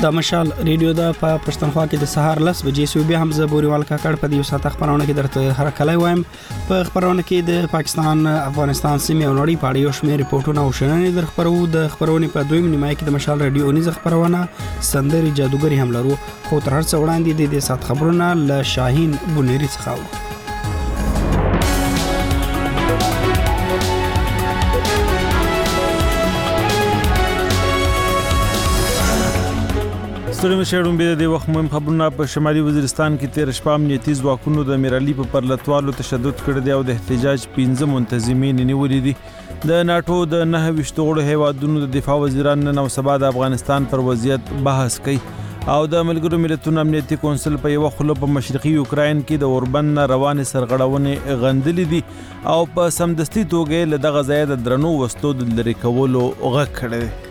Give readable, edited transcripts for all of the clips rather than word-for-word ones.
د مشال ریډیو د پښتونخوا کې د سهار 10 بجې سو بیا هم زبوريوال کاکړ په دې ساعت خبرونه کې درته هر کله وایم. په خبرونه کې د پاکستان افغانستان سیمه او نړۍ په اړه یو شمېر ریپورتونه او شننې در خبرو. د خبرونه په دویم نیمه کې د مشال ریډیو نيز خبرونه سندري جادوګری هم لرو. خو تر هر څه وړاندې د ساعت خبرونه ل شاهین بونيري څخه. ستړي شهرون به د وخت مهم خبرونه. په شمالي وزیرستان کې 13 شپه امنیتي ځواکونو د میرالي په پرلتوالو تشدد کړی دی او د احتجاج 15 منتظمین نیولې دي. د ناتو د 29 غړو هیوادونو د دفاع وزیران نن او سبا د افغانستان پر وضعیت بحث کوي او د ملګرو ملتونو امنیتي کونسل په یو خله په مشرقي یوکراین کې د اوربن روان سرغړونې غندلې دي او په سمدستي توګه له دغه ځای د درنو وسلو د لری کولو غږ کړی دی.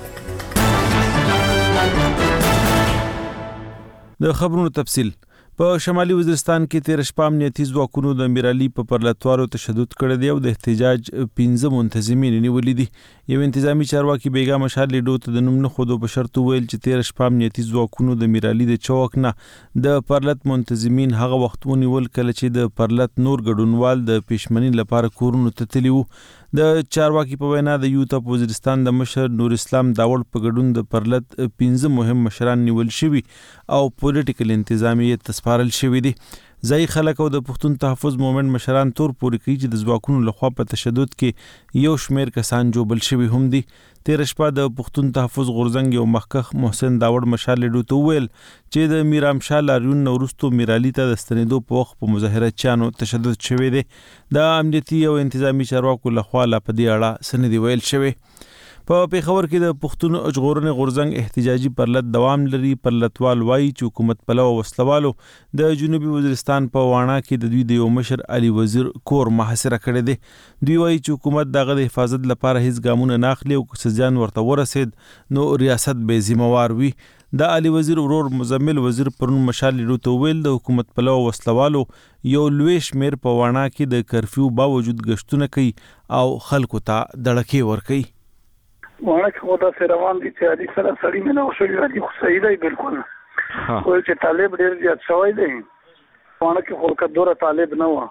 د خبرونو تفصیل. په شمالي وزیرستان کې 13 شپه امنیتي ځواکونو د میرالي په پرلتوالو تشدد کړی دی او د احتجاج 15 منتظمین نیولې دي. یو انتظامی چارواکي بیګا مشال لیډو ته د نوم نه خودو په شرط ویل چې 13 شپه امنیتي ځواکونو د میرالي د چوک نه د پرلت منتظمین هغه وخت ونیول کله چې د پرلت نور ګډونوال د پېشمنۍ لپاره کورونو ته تللی وو. د چارواکي په وینا د یوتا وزیرستان د مشر نور اسلام داوړ په ګډون د پرلت 15 مهم مشران نیول شوي او پولیټیکل انتظامیت تسپارل شوي دي. ځای خلک او د پښتون تحفظ مومنت مشران تور پورې کوي چې د ځواکونو لخوا په تشدد کې یو شمیر کسان جوبل شوي هم دي. 13 شپه د پښتون تحفظ غورځنګ یو مخکخ محسن داوړ مشال لیډو ته ویل چې د میرام شاه لاریون نورستو میرالي ته د ستنېدو په وخت په مظاهره چانو تشدد شوی دی. د امنیتي او انتظامی چارواکو لخوا لا په دې اړه سندې ویل شوی. په پیښور کې د پښتون ژغورنې غورځنګ احتجاجي پرلت دوام لري. پرلتوال وایي چې حکومت پلو وسلوالو د جنوبي وزیرستان په واڼه کې د دوی د یو مشر علي وزیر کور محاصره کړی دی. دوی وایي چې حکومت دغه د حفاظت لپاره هیڅ ګامونه نه اخلي او که ځان ورته ورسید نو ریاست به ذمہوار وي. د علي وزیر ورور مزمل وزیر پرون مشال لیډو ته ویل د حکومت پلو وسلوالو یو لوی شمیر په واڼه کې د کرفیو باوجود گشتونه کوي او خلکو ته دړکې ورکوي. وانا کې خدا سره روان دي چې علي سره سړی مې نو شوی علي خو صحیح دی بالکل. خو چې طالب ډیر زیات شوی دی وانا کې خو کډوره طالب نه و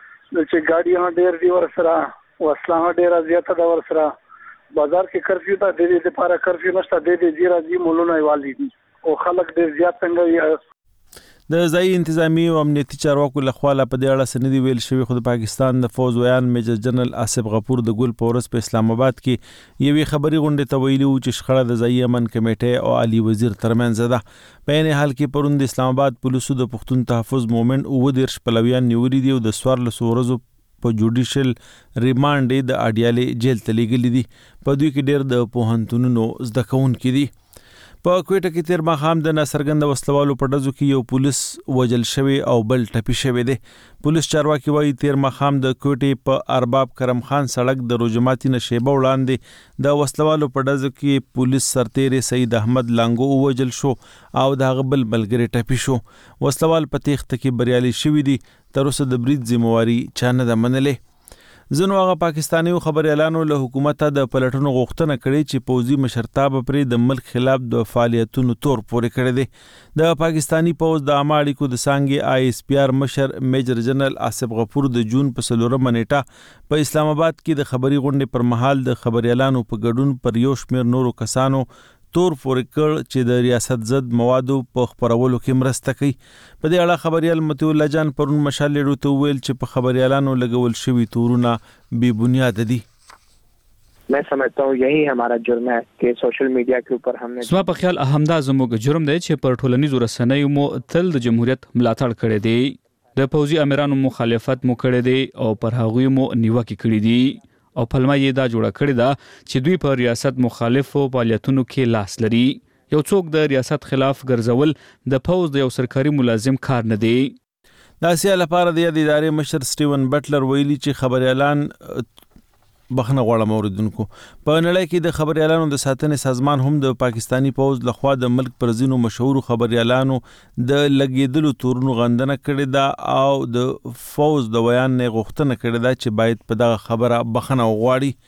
چې ګاډي ډیر دی ور سره وسله ډیر زیات دا ور سره بازار کې کرفیو ته د دې لپاره کرفیو نشته د دې زیرا دي مولونه والی دي او خلک ډیر زیات څنګه. د ځای انتظامی او امنیتي چارواکو لخوا په دې اړه سندې ویل شوی. خو د پاکستان د فوز ویان میجر جنرال آصف غفور د ګل پورس په اسلام آباد کې یوې خبري غونډې ته ویلي وو چې شخړه د ځای امن کمیټې او علي وزیر ترمنځ ده. په عین حال کې پرون د اسلام آباد پولیسو د پښتون تحفظ مومنت 19 پلویان نیولي دي او د 14 ورځو په جوډیشل ریمانډ د اډیالې جیل ته لیږلي دي. په دوی کې ډېر د پوهنتونونو زده کوونکي دي. په کوټه کې تیر ماښام د ناڅرګند وسلوالو په ډزو کې یو پولیس وجل شوی او بل ټپي شوی دی. پولیس چارواکي وایي تیر ماښام د کوټې په ارباب کرم خان سړک د روجماتي نه شیبه وړاندې د وسلوالو په ډزو کې پولیس سرتیر سید احمد لانګو وجل شو او د هغه بل ملګری ټپي شو. وسلوال په تېښته کې بریالي شوي دي. تر اوسه د برید ذمہواري چا نه ده منلې. ځینو هغه پاکستاني خبريالانو له حکومت د پلټنو غوښتنه کړې چې پوځي مشرتاب پرې د ملک خلاف د فعالیتونو تور پورې کړی دی. د پاکستانی پوځ د عامه اړیکو د څانګې ISPR مشر میجر جنرال آصف غفور د جون په 4 نیټه په اسلام آباد کې د خبري غونډې پر مهال د خبريالانو په ګډون پر یو شمېر نورو کسانو تور پورې کړ چې د ریاست ضد موادو په خبرولو کې مرسته کوي. په دې اړه خبريال متي الله جان پرون مشال لیډو ته ویل چې په خبريالانو لګول شوی تورونه بے بنیاد دي. मैं समझता हूँ यही हमारा जुर्म है कि सोशल मीडिया के ऊपर हमने سما په خیال اهمدا زموږ جرم دی چې پر ټولنیزو رسنیو مو تل د جمهوریت ملاتړ کړی دی. د پوځي امیرانو مخالفت مو کړی دی او پر هغوی مو نیوکه کړې دي او پلمه یې دا جوړه کړې ده چې دوی په ریاست مخالفو فعالیتونو کې لاس لري. یو څوک د ریاست خلاف ګرځول د پوځ د یو سرکاري ملازم کار نه دی. د اسیا لپاره د ادارې مشر سټیون بټلر ویلي چې خبريالان بخنه غواړم اوریدونکو په نړۍ کې د خبريالانو د ساتنې سازمان هم د پاکستانی پوځ لخوا د ملک پر ځینو مشهور خبريالانو د لګیدلو تورونو غندنه کړې ده او د فوز د ویان نه غوښتنه کړې ده چې باید په دغه خبره بخنه وغواړي.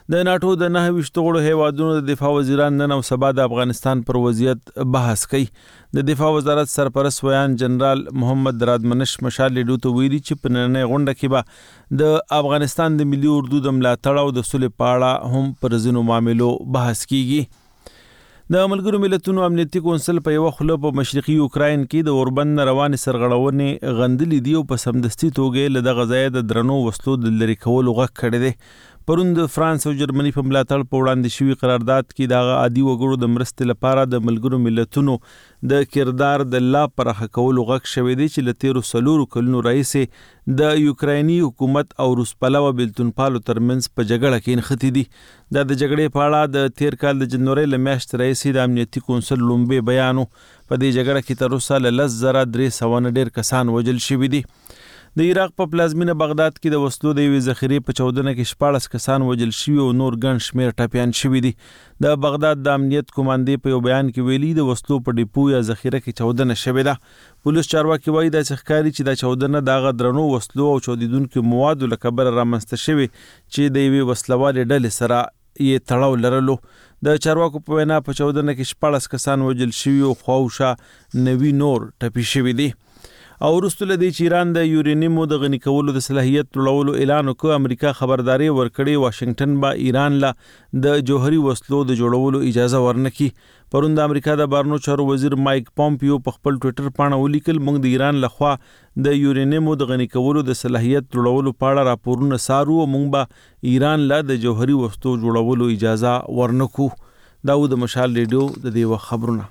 د ناتو د 29 غړو هیوادونو د دفاع وزیران نن او سبا د افغانستان پر وضعیت بحث کوي. د دفاع وزارت سرپرست ویان جنرال محمد رادمنش مشال لیدو ته ویلي چې په نننۍ غونډه کې به د افغانستان د ملي اردو د ملاتړ او د صلح په اړه هم پر ځینو معاملو بحث کیږي. د ملګرو ملتونو امنیتي کونسل په یو خله په مشرقي یوکراین کې د اوربند روانې سرغړونې غندلې دي او په سمدستي توګه له دغه ځای د درنو وسلو د لرې کولو غږ کړی دی. پرون د فرانس او جرمني په ملاتړ په وړاندې شوي قرارداد کې د عادي وګړو د مرستې لپاره د ملګرو ملتونو د کردار د لا پراخه کولو غږ شوی دی چې له تیرو 4 کلونو راهیسې د یوکرایني حکومت او روس پلوه بیلتونپالو ترمنځ په جګړه کې نښتي دي. دا د جګړې په اړه د تیر کال د جنوري له میاشتې راهیسې د امنیتي کونسل لومبي بیانو. په دې جګړه کې تر اوسه له 10,300 ډیر کسان وژل شوي دي. د عراق په پلازمینه بغداد کې د وسلو د یوې ذخیرې په چاودنه کې 14 کسان وژل شوي او نور ګڼ شمېر ټپیان شوي دي. د بغداد د امنیت کمانډې په یو بیان کې ویلي د وسلو په ډیپو یا ذخیره کې چاودنه شوې ده. پولیس چارواکي وایي داسې ښکاري چې دا چاودنه د هغه درنو وسلو او چاودیدونکو موادو له کبله رامنځته شوې چې د یوې وسلوالې ډلې سره یې تړاو لرلو. د چارواکو په وینا په چاودنه کې 14 کسان وژل شوي او خواوشا 90 نور ټپي شوي دي. او وروسته له دې چې ایران د یورینیمو د غني کولو د صلاحیت جوړولو اعلان وکړ، امریکا خبرداري ورکړې واشنگټن به ایران له د جوهري وسلو د جوړولو اجازه ورنکړي. پرون د امریکا د بهرنیو چارو وزیر مایک پومپیو په خپل ټوئیټر باندې ولیکل، موږ د ایران لخوا د یورینیمو د غني کولو د صلاحیت جوړولو په اړه راپورونه سارو او موږ به ایران له د جوهري وسلو جوړولو اجازه ورنکو. داود مشال ریډیو د دې وخت خبرونه.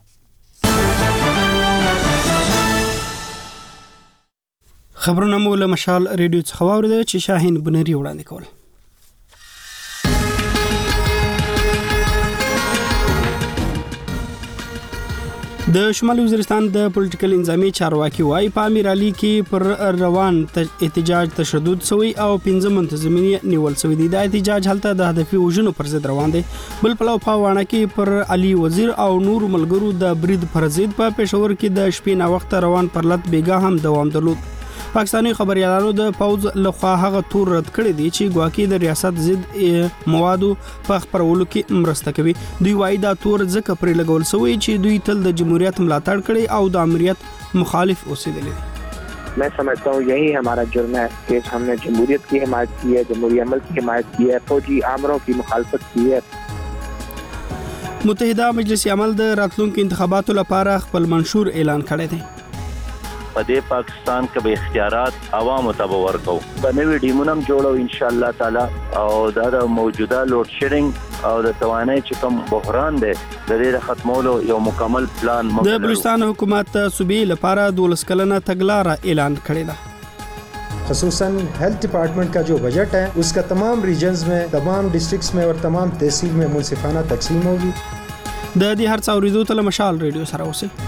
خبرونه مو له مشال ریډیو څخه واوریدل چې شاهین بنری وړاندې کول. د شمالي وزیرستان د پولیټیکل انظامی چارواکي وايي په امیر علي کې پر روان احتجاج تشدد شوی او 15 منتظمین نیول شوی دي. د احتجاج هلته د هدفي وژنو پر ضد روان دي. بل پلو په وانه کې پر علي وزیر او نور ملګرو د برید پر ضد په پېښور کې د شپې نا وخت روان پرلط بیګا هم دوام درلود. پاکستاني خبريالانو د پوز لخوا هغه تور رد کړی دی چې ګواکې د ریاست ضد موادو په خپرولو کې مرسته کوي. دوی وايي دا تور ځکه پرې لګول شوی چې دوی تل د جمهوریت ملاتړ کړي او د امریت مخالف اوسېدلي. मैं समझता हूँ यही हमारा जुर्म है कि हमने जमहूरियत की हिमायत की है, जमहूरी अमल की हिमायत की है, फौजी आमरों की मुखालफत की है. متحده مجلس عمل د راتلونکو انتخاباتو لپاره خپل منشور اعلان کړی دی. په دې پاکستان کې به اختیارات عوامو ته ورکو، په نوې ټیمونه هم جوړو ان شاء الله تعالی، او دا د موجوده لوډ شیډینګ او د توانایي چې کوم بحران دی د دې ختمولو یو مکمل پلان د بلوچستان حکومت صوبې لپاره 12 کلنه تګلاره اعلان کړې ده. خصوصاً हेल्थ डिपार्टमेंट का जो बजट है उसका तमाम रीजन्स में, तमाम डिस्ट्रिक्ट्स में और तमाम तहसील में मुनसिफाना तकसीम होगी. د دې هر څه اوریدو ته مشال ریډیو سره اوسئ.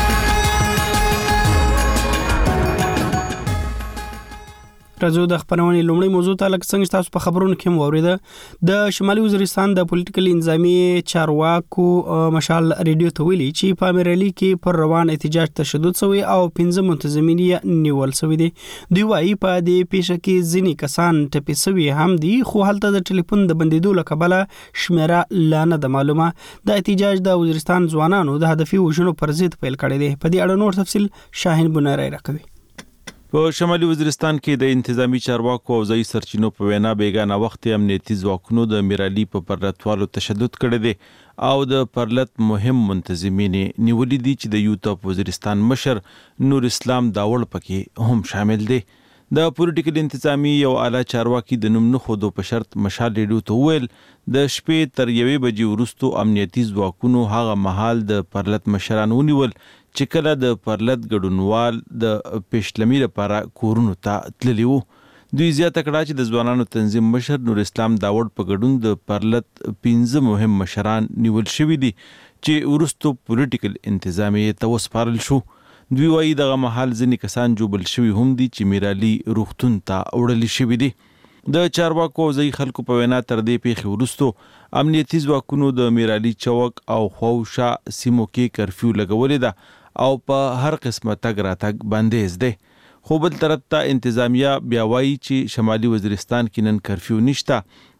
راځو د خبرونې لومړی موضوع ته لکه څنګه تاسو په خبرونو کې مو اوریده د شمالي وزیرستان د پولیټیکل انظامی چارواکو مشال ریډیو ته ویلي چې په امیر علي کې پر روان احتجاج تشدد شوی او 15 منتظمین نیول شوی دي. دوی وايي په دې پیښه کې ځینې کسان ټپي شوي هم دي، خو هلته د ټلیفون د بندیدو له کبله شمیره لا نه ده معلومه. د احتجاج د وزیرستان ځوانانو د هدفي وژنو پر ضد پیل کړی دی. په دې اړه نور تفصیل شاهین بنری راکوي. په شمالي وزیرستان کې د انتظامی چارواکو او ځایي سرچینو په وینا بیګانه وخت امنیتي ځواکونو د امیر علي په پرلتوالو تشدد کړی دی او د پرلت مهم منتظمین نیولې دي چې د یوت اف وزیرستان مشر نور اسلام داوړ پکې هم شامل دي. د پولیټیکل انتظامی یو اعلی چارواکي د نوم نه خودو په شرط مشال ریډیو ته ویل د شپې تر 1 بجې وروسته امنیتي ځواکونو هغه مهال د پرلت مشران ونیول چې کله د پرلت ګډونوال د پېشلمي لپاره کورونو ته تللي وو. دوی زیاته کړه چې د ځوانانو تنظیم مشر نور اسلام داوړ په ګډون د پرلت 15 مهم مشران نیول شوي دي چې وروسته پولیټیکل انتظامی ته وسپارل شو. دوی وايي دغه مهال ځینې کسان جوبل شوي هم دي چې میر علي روغتون ته وړل شوي دي. د چارواکو او ځایي خلکو په وینا تر دې پیښې وروسته امنیتي ځواکونو د میر علي چوک او خواوشا سیمو کې کرفیو لګولې ده او په هر قسمه تګ راتګ بندیز دی. خو بل طرف ته انتظامیه بیا وایي چې شمالي وزیرستان کې نن کرفیو نشته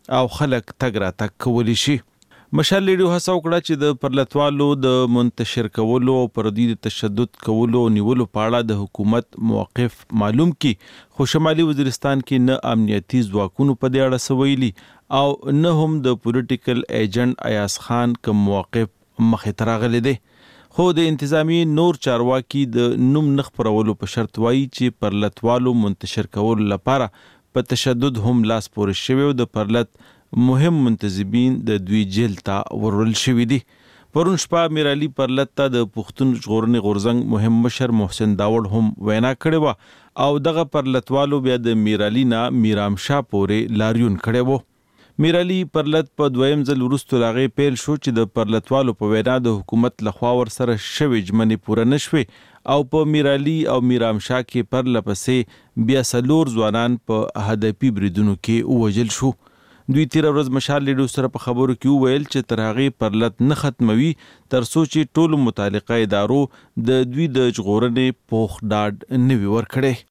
او خلک تګ راتګ کولی شي. مشال لیډیو هڅه وکړه چې د پرلتوالو د منتشر کولو او پر دوی د تشدد کولو او نیولو په اړه د حکومت موقف معلوم کړي، خو شمالي وزیرستان کې نه امنیتي ځواکونو په دې اړه څه ویلي او نه هم د پولیټیکل ایجنټ ایاز خان کوم موقف مخې ته راغلی دی. خو د انتظامی نور چارواکي د نوم نه خپرولو په شرط وایي چې پرلتوالو منتشر کولو لپاره په تشدد هم لاس پورې شوی او د پرلت مهم منتظمین د دوی جیل ته ورول شوی دي. پرون شپه میرعلی پرلت ته د پښتون ژغورنې غورځنګ مهم مشر محسن داوړ هم وینا کړې وه او دغه پرلتوالو بیا د میرعلی نه میرام شاه پورې لاریون کړی وو. میرعلی پرلت په دویم ځل وروسته لاغې پیل شو چې د پرلتوالو په وینا د حکومت لخوا ورسره شوې ژمنې پوره نشوې او په میرعلی او میرام شاه کې پرله پسې بیا 4 ځوانان په هدفي بریدونو کې ووژل شو. دوی تیر ورځ مشال لیډیو سره په خبرو کې وویل چې تر هغې پرلت نه ختموي تر څو چې ټولو متعلقه ادارو د دوی د ژغورنې پوخ ډاډ نه وي ورکړی.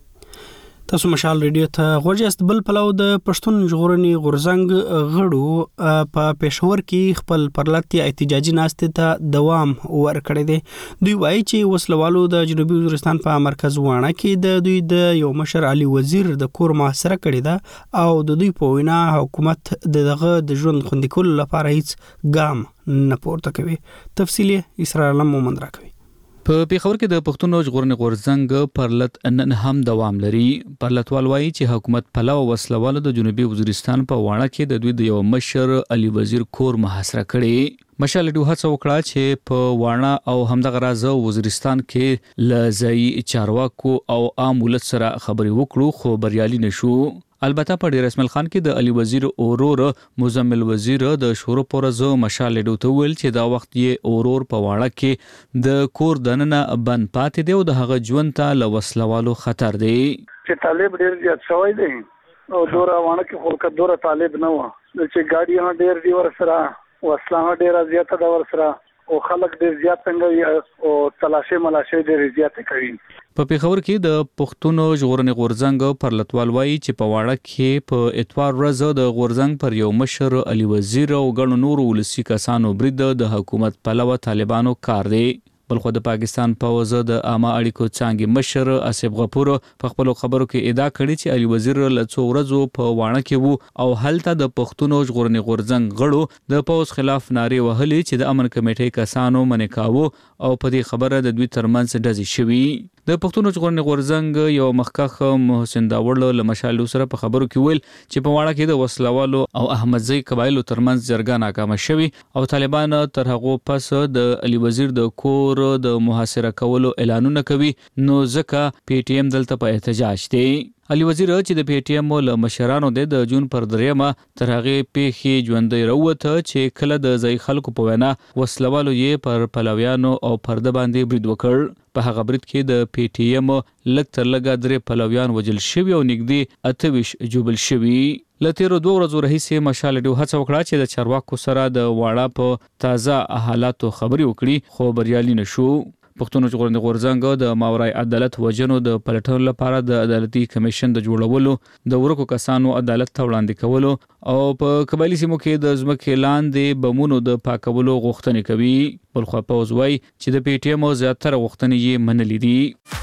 تاسو مشال ریډیو ته غوږ یاست. بل پلو د پښتون ژغورنې غورځنګ غړو په پېښور کې خپل پرلتي احتجاجي ناستې ته دوام ورکړی دی. دوی وایي چې وسلوالو د جنوبي وزیرستان په مرکز واڼه کې د دوی د یو مشر علي وزیر د کور محاصره کړې ده او د دوی په وینا حکومت دغه د ژوند خوندي کولو لپاره هیڅ ګام نه پورته کوي. تفصیل اسرار علم مومند راکوي. په پیښور کې د پښتون ژغورنې غورځنګ پرلت نن هم دوام لري. پرلتوال وایي چې حکومت پلاو وسلوالو د جنوبي وزیرستان په واڼه کې د دوی د یو مشر علي وزیر کور محاصره کړي. مشال لیډیو هڅه وکړه چې په واڼه او همدغه راز وزیرستان کې له ځایي چارواکو او عام ولس سره خبرې وکړو خو بریالي نشو. البته په ډیر اسماعیل خان کې د علي وزیر اورور مزمل وزیر د شورو پرزو مشال لیډیو ته ویل چې دا وخت یې اورور په واړه کې د کور دننه بند پاتې دی او د هغه ژوند ته له وسلوالو خطر دی. چې طالب ډیر زیات شوی دی او دورا واڼه کې خلک دورا طالب نه و چې گاډي هم ډیر دی ورسره وسله ډیر زیاته ده ورسره او خلک ډیر زیات څنګه او تلاشه ملاشه ډیر زیات کوي. په پیښور کې د پښتون ژغورنې غورځنګ پرلتوال وایي چې په واړه کې په اتوار ورځ د غورځنګ پر یو مشر علي وزیر او ګڼو نورو ولسي کسانو برید د حکومت پلوه طالبانو کار دی. بلخو د پاکستان پوځ د عامه اړیکو څانګې مشر اسف غفور په خپل خبرو کې ادعا کړې چې علي وزیر له څو ورځو په واڼه کې وو او هلته د پښتون ژغورنې غورځنګ غړو د پوځ خلاف نارې وهلې چې د امن کمیټې کسانو منې کاوه او په دې خبره د دوی ترمنځ ډزې شوې. د پښتون ژغورنې غورځنګ یو مخکښ محسن داوړ له مشال سره په خبرو کې ویل چې په واڼه کې د وسلوالو او احمدزي قبایلو ترمنځ جرګه ناکامه شوې او طالبان تر هغه پس د علي وزیر د کور د محاصره کولو اعلانونه کوي نو ځکه پی ټی ایم دلته په احتجاج دی. علي وزیر چې د پی ټی ایم له مشرانو د جون پر دریمه تر هغه پیښې ژوندۍ راوته چې کله د ځای خلکو په وینا وسلوالو یې پر پلویانو او پرده باندې برید وکړ. په هغه برید کې د پی ټی ایم لږ تر لږه 3 پلویان وژل شوي او نږدې 28 جوبل شوي. له تیرو 2 ورځو راهیسې مشال لیډیو هڅه وکړه چې د چارواکو سره د واړه په تازه حالاتو خبرې وکړي خو بریالي نشو. پښتون ژغورنې غورځنګ د ماورای عدالت وجنو د پلټنو لپاره د عدالتي کمیشن د جوړولو د ورکو کسانو عدالت ته وړاندې کولو او په قبایلی سیمو کې د ځمکې لاندې بمونو د پاکولو غوښتنې کوي. بلخو پوځ وایي چې د پی ټی ایم زیاتره غوښتنې یې منلې دي.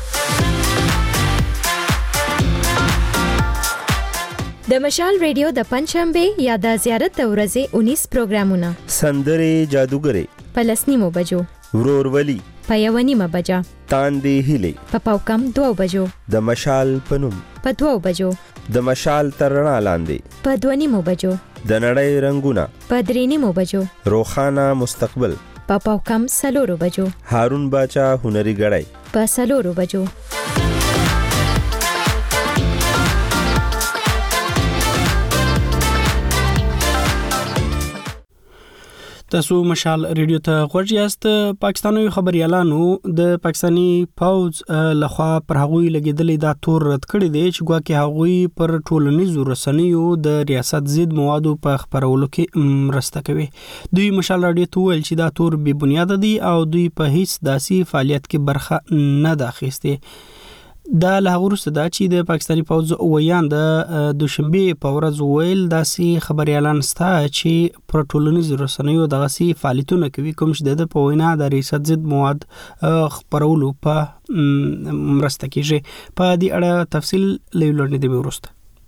د مشال ریډیو د پنځشنبه یا د زیارت ورځې 19 پروګرامونه سندرې جادوګرې په 10 بجو ورورولي په 1 بجه تاندې هیلې په پاوکم 2 بجو د مشال پنوم په 2 بجو د مشال ترنا لاندې په 2 بجو د نړۍ رنگونه په 3 بجو روخانه مستقبل په پاوکم 4 بجو هارون باچا هنري غړای په 4 بجو. تاسو مشال ریډیو ته غوږ یاست. پاکستاني خبريالانو د پاکستانی پوز لخوا پر هغوی لګیدلې دا تور رد کړی دی چې ګواکې هغوی پر ټولنیزو رسنیو د ریاست ضد موادو په خبرولو کې مرسته کوي. دوی مشال ریډیو ته ویل چې دا تور بې بنیاد دی او دوی په هیڅ داسې فعالیت کې برخه نه ده اخیستې. دا له وروسته دا چې د پاکستاني پوځ ویان د دوشنبه په ورځ ویل داسې خبري اعلان ستا چې پر ټولنیزو رسنیو دغه سي فعالیتونه کوي کوم چې د په وینا د ریاست ضد مواد خبرولو په مرسته کیږي. په دې اړه تفصیل لیولنه دی ورسته.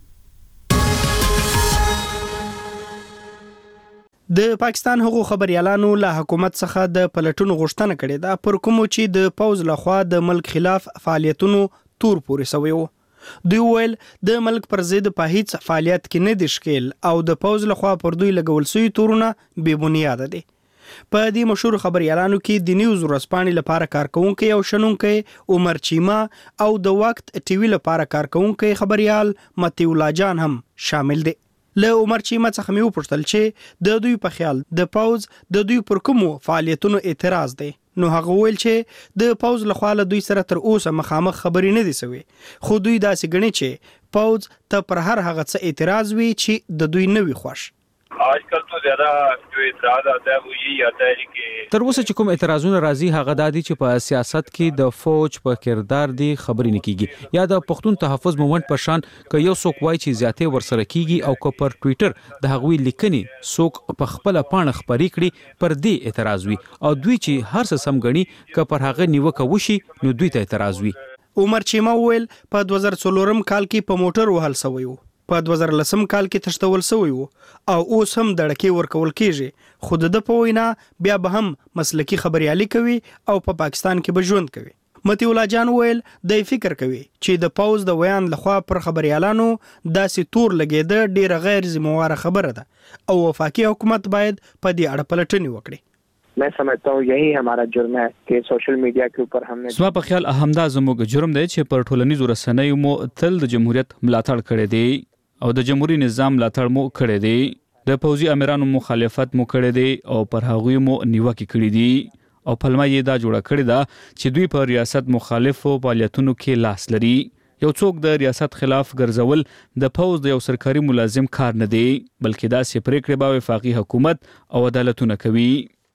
د پاکستان حقوق خبريالانو له حکومت څخه د پلټونو غوښتنه کړې ده پر کوم چې د پوز لخوا د ملک خلاف فعالیتونو تور پورې سوی وو. دوی ویل د ملک پر ضد په هیڅ فعالیت کې نه دي شکیل او د پوز لخوا پر دوی لګول سوی تورونه بې بنیاد دي. په دې مشهور خبريالانو کې د نیوز ورځپاڼې لپاره کارکونکو او شنونکو عمر چیما او د وخت ټي وي لپاره کارکونکو خبريال متي الله جان هم شامل دي. له عمر چیما څخه مې وپوښتل چې د دوی په خیال د پوز د دوی پر کومو فعالیتونو اعتراض دی. نو هغه ویل چې د پوز له خوا له دوی سره تر اوسه مخامخ خبرې نه دي سوي خو دوی داسې ګڼي چې پوز ته پر هر هغه څه اعتراض وي چې د دوی نه وي خوښ. आजकल तो ज्यादा जो इतराज आता है वो यही आता है कि تر اوسه چې کوم اعتراضونه راځي هغه دادي چې په سیاست کې د فوج په کردار دی خبرې نه کیږي یا د پښتون تحفظ مومنت په شان ک یو څوک وای چې زیاتې ورسره کیږي او ک پر ټوئیټر د هغوی لیکنې څوک په خپل پاڼه خبرې کړي پر دې اعتراض وي او دوی چې هر څه سم غني ک پر هغه نیوکه وشي نو دوی ته اعتراض وي. عمر چیما ویل په 2014 کال کې په موټر وهل سوی وو. په 2010 کال کې تشتول سوی وو او اوس هم دړکې ورکول کیږي خو د په وینا بیا به هم مسلکی خبريالي کوي او په پاکستان کې به ژوند کوي. متي الله جان ویل د فکر کوي چې د پوز د ویان لخوا پر خبريالانو داسې تور لګیده ډیره غیر ذمہواره خبره ده او وفاقي حکومت باید په دې اړه پلټنې وکړي. मैं समझता हूँ यही हमारा जुर्म है कि सोशल मीडिया के ऊपर हमने سما په خیال اهمدا زموږ جرم دی چې پر ټولنیزو رسنیو مو تل د جمهوریت ملاتړ کړی دی او د جمهوریت نظام ملاتړ مو کړی دی. د پوځي امیرانو مخالفت مو کړی دی او پر هغوی مو نیوکه کړې دي او پلمه یې دا جوړه کړې ده چې دوی په ریاست مخالفو فعالیتونو کې لاس لري. یو څوک د ریاست خلاف ګرځول د پوز د یو سرکاري ملازم کار نه دی بلکې دا سي پریکړې به وفاقي حکومت او عدالتونه کوي.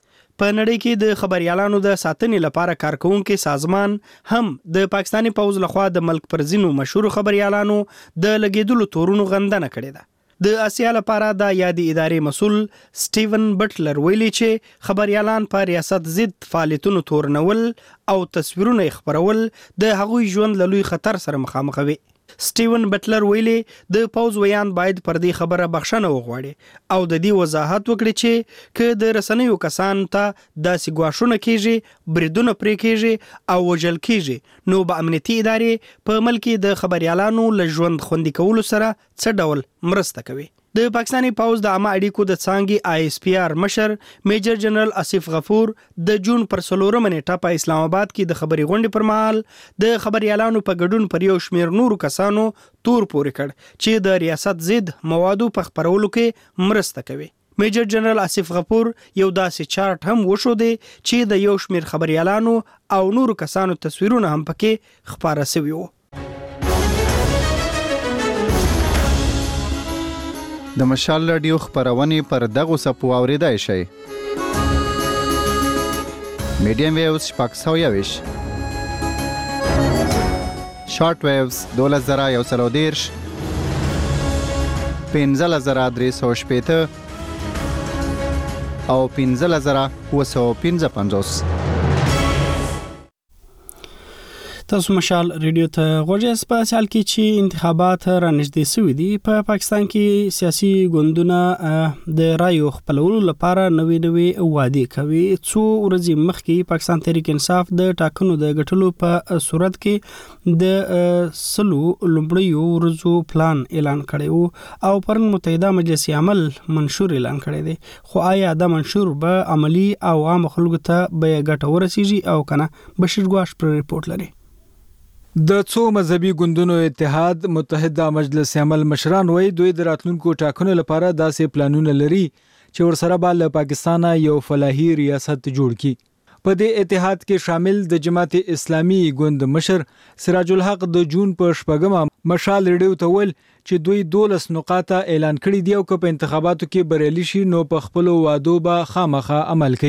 په نړۍ کې د خبريالانو د ساتنې لپاره کارکونکو سازمان هم د پاکستاني پوز لخوا د ملک پر ځینو مشهور خبريالانو د لګیدلو تورونو غندنه کړې ده. د اسیا لپاره د یادي ادارې مسول سټیون بټلر ویلي چې خبريالان په ریاست ضد فعالیتونو تورنول او تصویرونه خبرول د هغوی ژوند له لوی خطر سره مخامخ وي. سټیون بټلر ویلي د پوز ویان باید پر دې خبره بخښنه وغواړي او د دې وضاحت وکړي چې ک د رسنیو کسان ته داسې ګواښونه کیږي بریدونه پرې کیږي او وژل کیږي نو به امنیتي ادارې په ملک د خبريالانو له ژوند خوندي کولو سره څه ډول مرسته کوي. د پاکستاني پوز د عامه اړیکو د څانګې ISPR مشر میجر جنرال اسف غفور د جون پر 4 نیټه په اسلام آباد کې د خبري غونډې پر مهال د خبريالانو په ګډون پر یو شمیر نورو کسانو تور پورې کړ چې د ریاست ضد موادو په خبرولو کې مرسته کوي. میجر جنرال اسف غفور یو داسې چارت هم وشو دی چې د یو شمیر خبريالانو او نورو کسانو تصویرونه هم پکې خبره شوی وو. د مشال رادیو خبرونه پر دغه سپو اوریدای شي. میډیم ویوز شپږ شارټ ویوز 2113 15315 او 15955. تاسو مشال ریډیو ته غوږی په سال کې چې انتخابات را نږدې شوي دي په پاکستان کې سیاسي ګوندونه د رایو خپلولو لپاره نوې وعدې کوي. څو ورځې مخکې پاکستان تحریک انصاف د ټاکنو د ګټلو په صورت کې د سلو لومړیو ورځو پلان اعلان کړی وو او پرون متحده مجلس عمل منشور اعلان کړی دی خو آیا دا منشور به عملی او عام خلکو ته به ګټه ورسیږي او کنه؟ بشیر ګواش پر ریپورت لري. د څو مذهبي ګوندونو اتحاد متحده مجلس عمل مشران وایي دوی د راتلونکو ټاکنو لپاره داسې پلانونه لري چې ورسره به له پاکستان یو فلاحي ریاست جوړ کړي. په دې اتحاد کې شامل د جماعت اسلامي ګوند مشر سراج الحق د جون په 4 مشال ریډیو ته ویل چې دوی 12 نقاط اعلان کړي دي او په انتخاباتو کې بریالي شي نو په خپل وعدو به خامخا عمل کوي.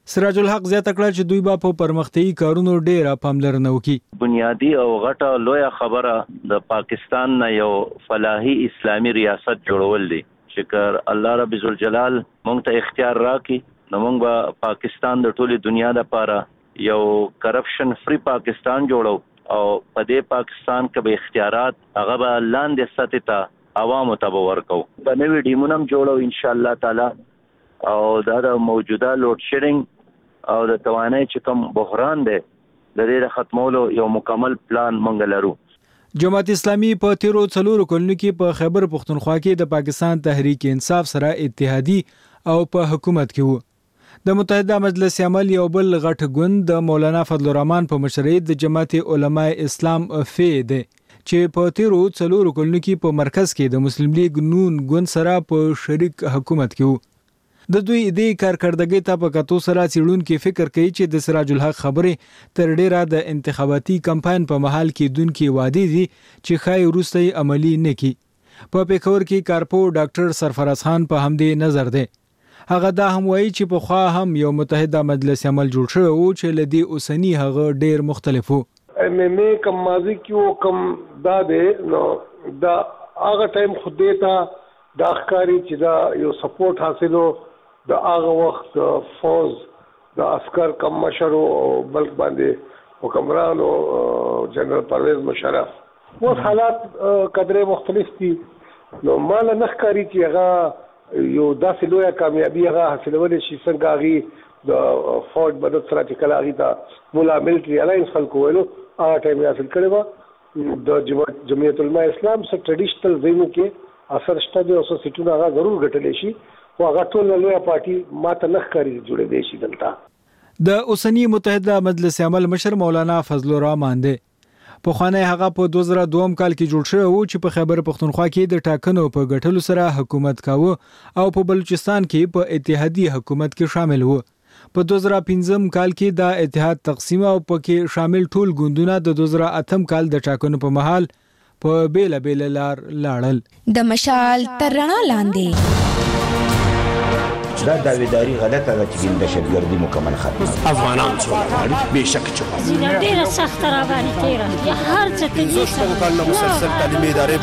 سراج الحق زیاته کړه چې دوی به په پرمختیايي کارونو ډېره پاملرنه وکړي. بنیادی او غټه لویه خبره د پاکستان نه یو فلاحي اسلامي ریاست جوړول دي چې الله رب ذوالجلال مونږ ته اختیار راکړي نو مونږ به پاکستان د ټولي دنیا لپاره یو کرپشن فری پاکستان جوړو او په دې پاکستان کې به اختیارات هغه به لاندې سطح ته عوامو ته ورکو. د نوې ډیمونه جوړو ان شاء الله تعالی او دا د موجوده لوډ شیډینګ او د توانایي چې کوم بحران دی د دې ختمولو یو مکمل پلان مونږ لرو. جماعت اسلامي په تیرو 4 کلونو کې په خیبر پختونخوا کې د پاکستان تحریک انصاف سره اتحادی او په حکومت کې وو. د متحده مجلس عمل یو بل غټ ګوند د مولانا فضل الرحمن په مشرۍ د جماعت علماء اسلام دی چې په تیرو 4 کلونو کې په مرکز کې د مسلم لیگ نون ګوند سره په شریک حکومت کې وو. د دوی دې کارکړدګۍ ته په کتو سره څېړونکي فکر کوي چې د سراج الحق خبرې تر ډیره د انتخاباتي کمپاین په محل کې دونکي وعده دي چې خای وروستي عملی نه کی. په پېښور کې کارپو ډاکټر سرفراز خان په همدې نظر دی. هغه دا هم وایي چې په خوا هم یو متحده مجلس عمل جوړ شوی او چې لدی اوسنی هغه ډیر مختلف وو. مې کم ماضی کې کم دا دی نو دا هغه ټایم خوده ته دا ښکاری چې دا یو سپورټ حاصلو د هغه وخت فوز د عسكر کم مشر او بلک باندې حکمران او جنرال پرویز مشرف اوس حالات قدرې مختلف دي نو مال نه ښکاری چې هغه یو داسې لویه کامیابی هغه حاصلول شي څنګه هغه د فورد بدت سره چې کله هغه ته مولا ملټری الاینس خلکو ویلو هغه ټایم حاصل کړی و د جمعیت علماء اسلام سره ټریډیشنل زینو کې اثر شته د اوسه سیټونه هغه ضرور ګټلی شي واغه ټول لویه پارټي ماته نه ښکاري جوړې دی شي دلته. د اوسنی متحده مجلس عمل مشر مولانا فضل الرحمن دی. په خوانه هغه په 2002 کال کې جوړ شوی و چې په خیبر پختونخوا کې د ټاکنو په ګټلو سره حکومت کاوه او په بلوچستان کې په اتحادی حکومت کې شامل و. په 2015 کال کې د اتحاد تقسیم او پکې شامل ټول ګوندونه د 2008 کال د ټاکنو په محل په بیل بیل لار لاړل. د مشال تر رڼا لاندې دا داویداری غلطه ده چې د دهشتګردي مکمل ختمه افغانان څوک غواړي بېشکه چې غواړي ډېره سخته راباندې تېره یا هر څه کوي څو کلونه مسلسل تعلیمي ادارې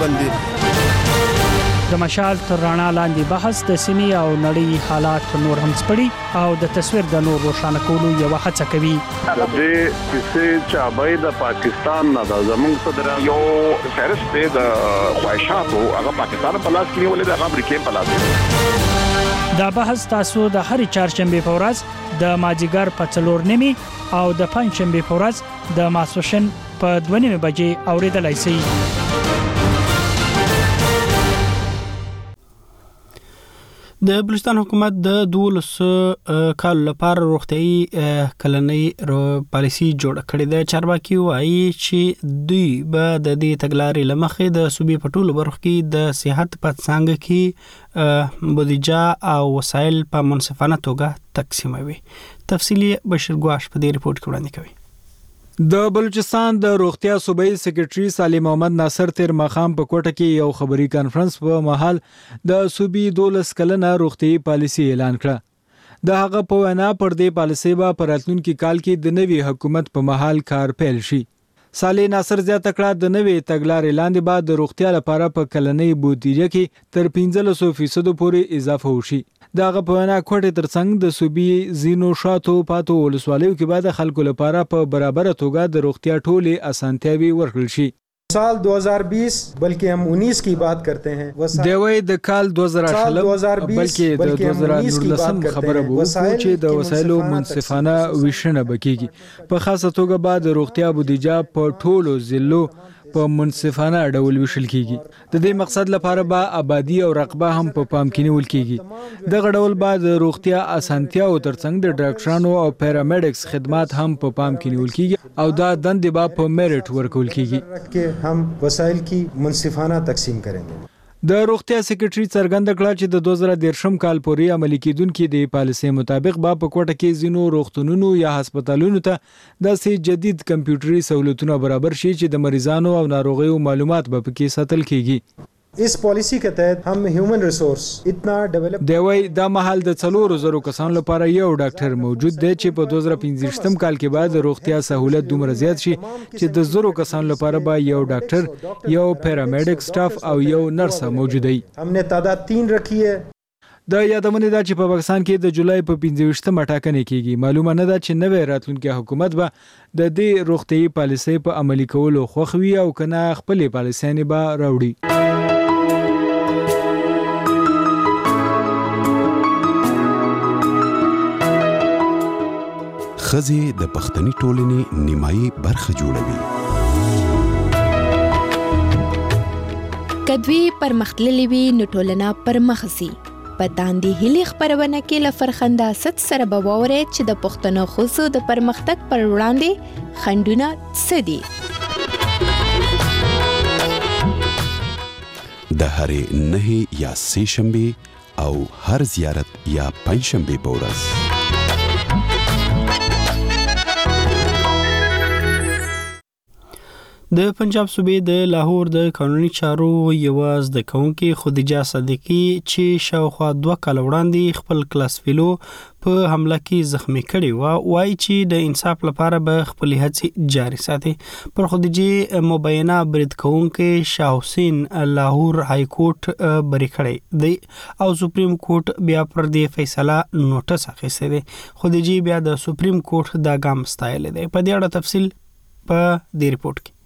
بندي. د مشال تر رڼا لاندې بحث د سیمې او نړۍ حالات نور هم سپړي او د تصویر د نور روښانه کولو یو هڅه کوي. د دې کیسې چې د پاکستان نه د زمونږ صدر یو فهرست دی د خواهشاتو هغه پاکستان په لاس کې نیولې د امریکا په لاس. دا بحث تاسو د هر چهارشنبه په ورځ د ماجیګر په 4:30 او د پنځشنبه په ورځ د ماسپښین په 2:30 بجې اوریدلای شئ. د بلوچستان حکومت د 12 کال لپاره روغتيایي کلنۍ پالیسي جوړ کړې ده. چارواکي وایي چې دوی به د دې تګلارې لمخې د صوبې په ټولو برخو کې د صحت په څانګه کې بودیجه او وسایل په منصفانه توګه تقسیموي. تفصیلی بشیر ګواش په دې ریپورت کې وړاندې کوي. د بلوچستان د روغتیا صوبایي سیکریټري سالم محمد ناصر تیر مخام په کوټه کې یو خبري کانفرنس په محل د صوبې 12 کلنه روغتيایي پالیسي اعلان کړه. د هغه په وینا پر دې پالیسي به په راتلونکي کال کې د نوي حکومت په محل کار پیل شي. سالم ناصر زیاته کړه د نوي تګلارې لاندې بعد د روغتیا لپاره په کلنۍ بودیجه کې تر 15% پورې اضافه وشي. داغه په وینا کوټه ترڅنګ د صوبې زینو شاتو پاتو ولسوالیو کې بعد خلکو لپاره په برابر توګه د روغتیا ټولې اسانتیاوي ورکړل شي. साल 2020 बल्कि हम 19 की बात करते हैं देवई د کال 2020 بلکې د 2019 خبره وو چې د وسایلو منصفانه ویشنه بکیږي. په خاصه توګه بعد روغتیا بودیجه په ټولو ضلعو په منصفانه ډول ویشل کیږي. د دې مقصد لپاره به آبادی او رقبه هم په پام کې نیول کیږي. د غډول بعد روغتیا اسانتیا او ترڅنګ د ډاکټرانو او پیرامیډکس خدمات هم په پام کې نیول کیږي او دا دندې به په میرټ ورکول کیږي. हम वसाइल की मुनसिफाना तकसीम करेंगे. د روغتیا سیکریټري څرګنده کړه چې د 2013 کال پورې عملي کیدونکو د پالیسي مطابق به په کوټه کې زینو روغتونونو یا هسپتالونو ته داسې جدید کمپیوټري سہولتونه برابر شي چې د مریضانو او ناروغیو معلومات به پکې ساتل کیږي. इस पॉलिसी के तहत हम ह्यूमन रिसोर्स इतना डेवलप دی وای دا مهال د 400 کسانو لپاره یو ډاکټر موجود دی چې په 2015 کال کې بعد روغتیا سہولت دومره زیات شي چې د 0 کسانو لپاره به یو ډاکټر یو پیرامیډیک سټاف او یو نرس موجود وي. हमने تعداد 3 रखी है. د یادمنې دا چې په پاکستان کې د جولای په 15مه ټاکنې کیږي. معلومه نه ده چې نوې راتلونکي حکومت به د دې روغتيي پالیسۍ په عملي کولو خوښوي او کنه خپل پالیسۍ به راوړي. خزي د پښتني ټولنې نیمایي برخه جوړوي. کدوی پرمختللې وي نو ټولنه پرمخسي. په داندې هلي خبرونه کې لفرخنده ست سره به ووري چې د پښتنو خصوصو د پرمختګ پر وړاندې خندونه څه دي. د هرې 9 یا 3 شنبه او هر زیارت یا 5 شنبه په ورځ د پنجاب صوبې د لاهور د قانوني چارو یو زده کوونکي خدیجه صدیقی چې شاوخوا 2 کال وړاندې خپل کلاس فیلو په حمله کې زخمی کړي وای چې د انصاف لپاره به خپل هڅې جاري ساتي. پر خدیجه مبینه برید کوونکي شاه حسین لاهور های کورټ بری کړی دی او سپریم کورټ بیا پر دې فیصله نوټس اخیسته دی. خدیجه بیا د سپریم کورټ دا ګام ستایل دی. په دې اړه تفصیل په دې ریپورت کې.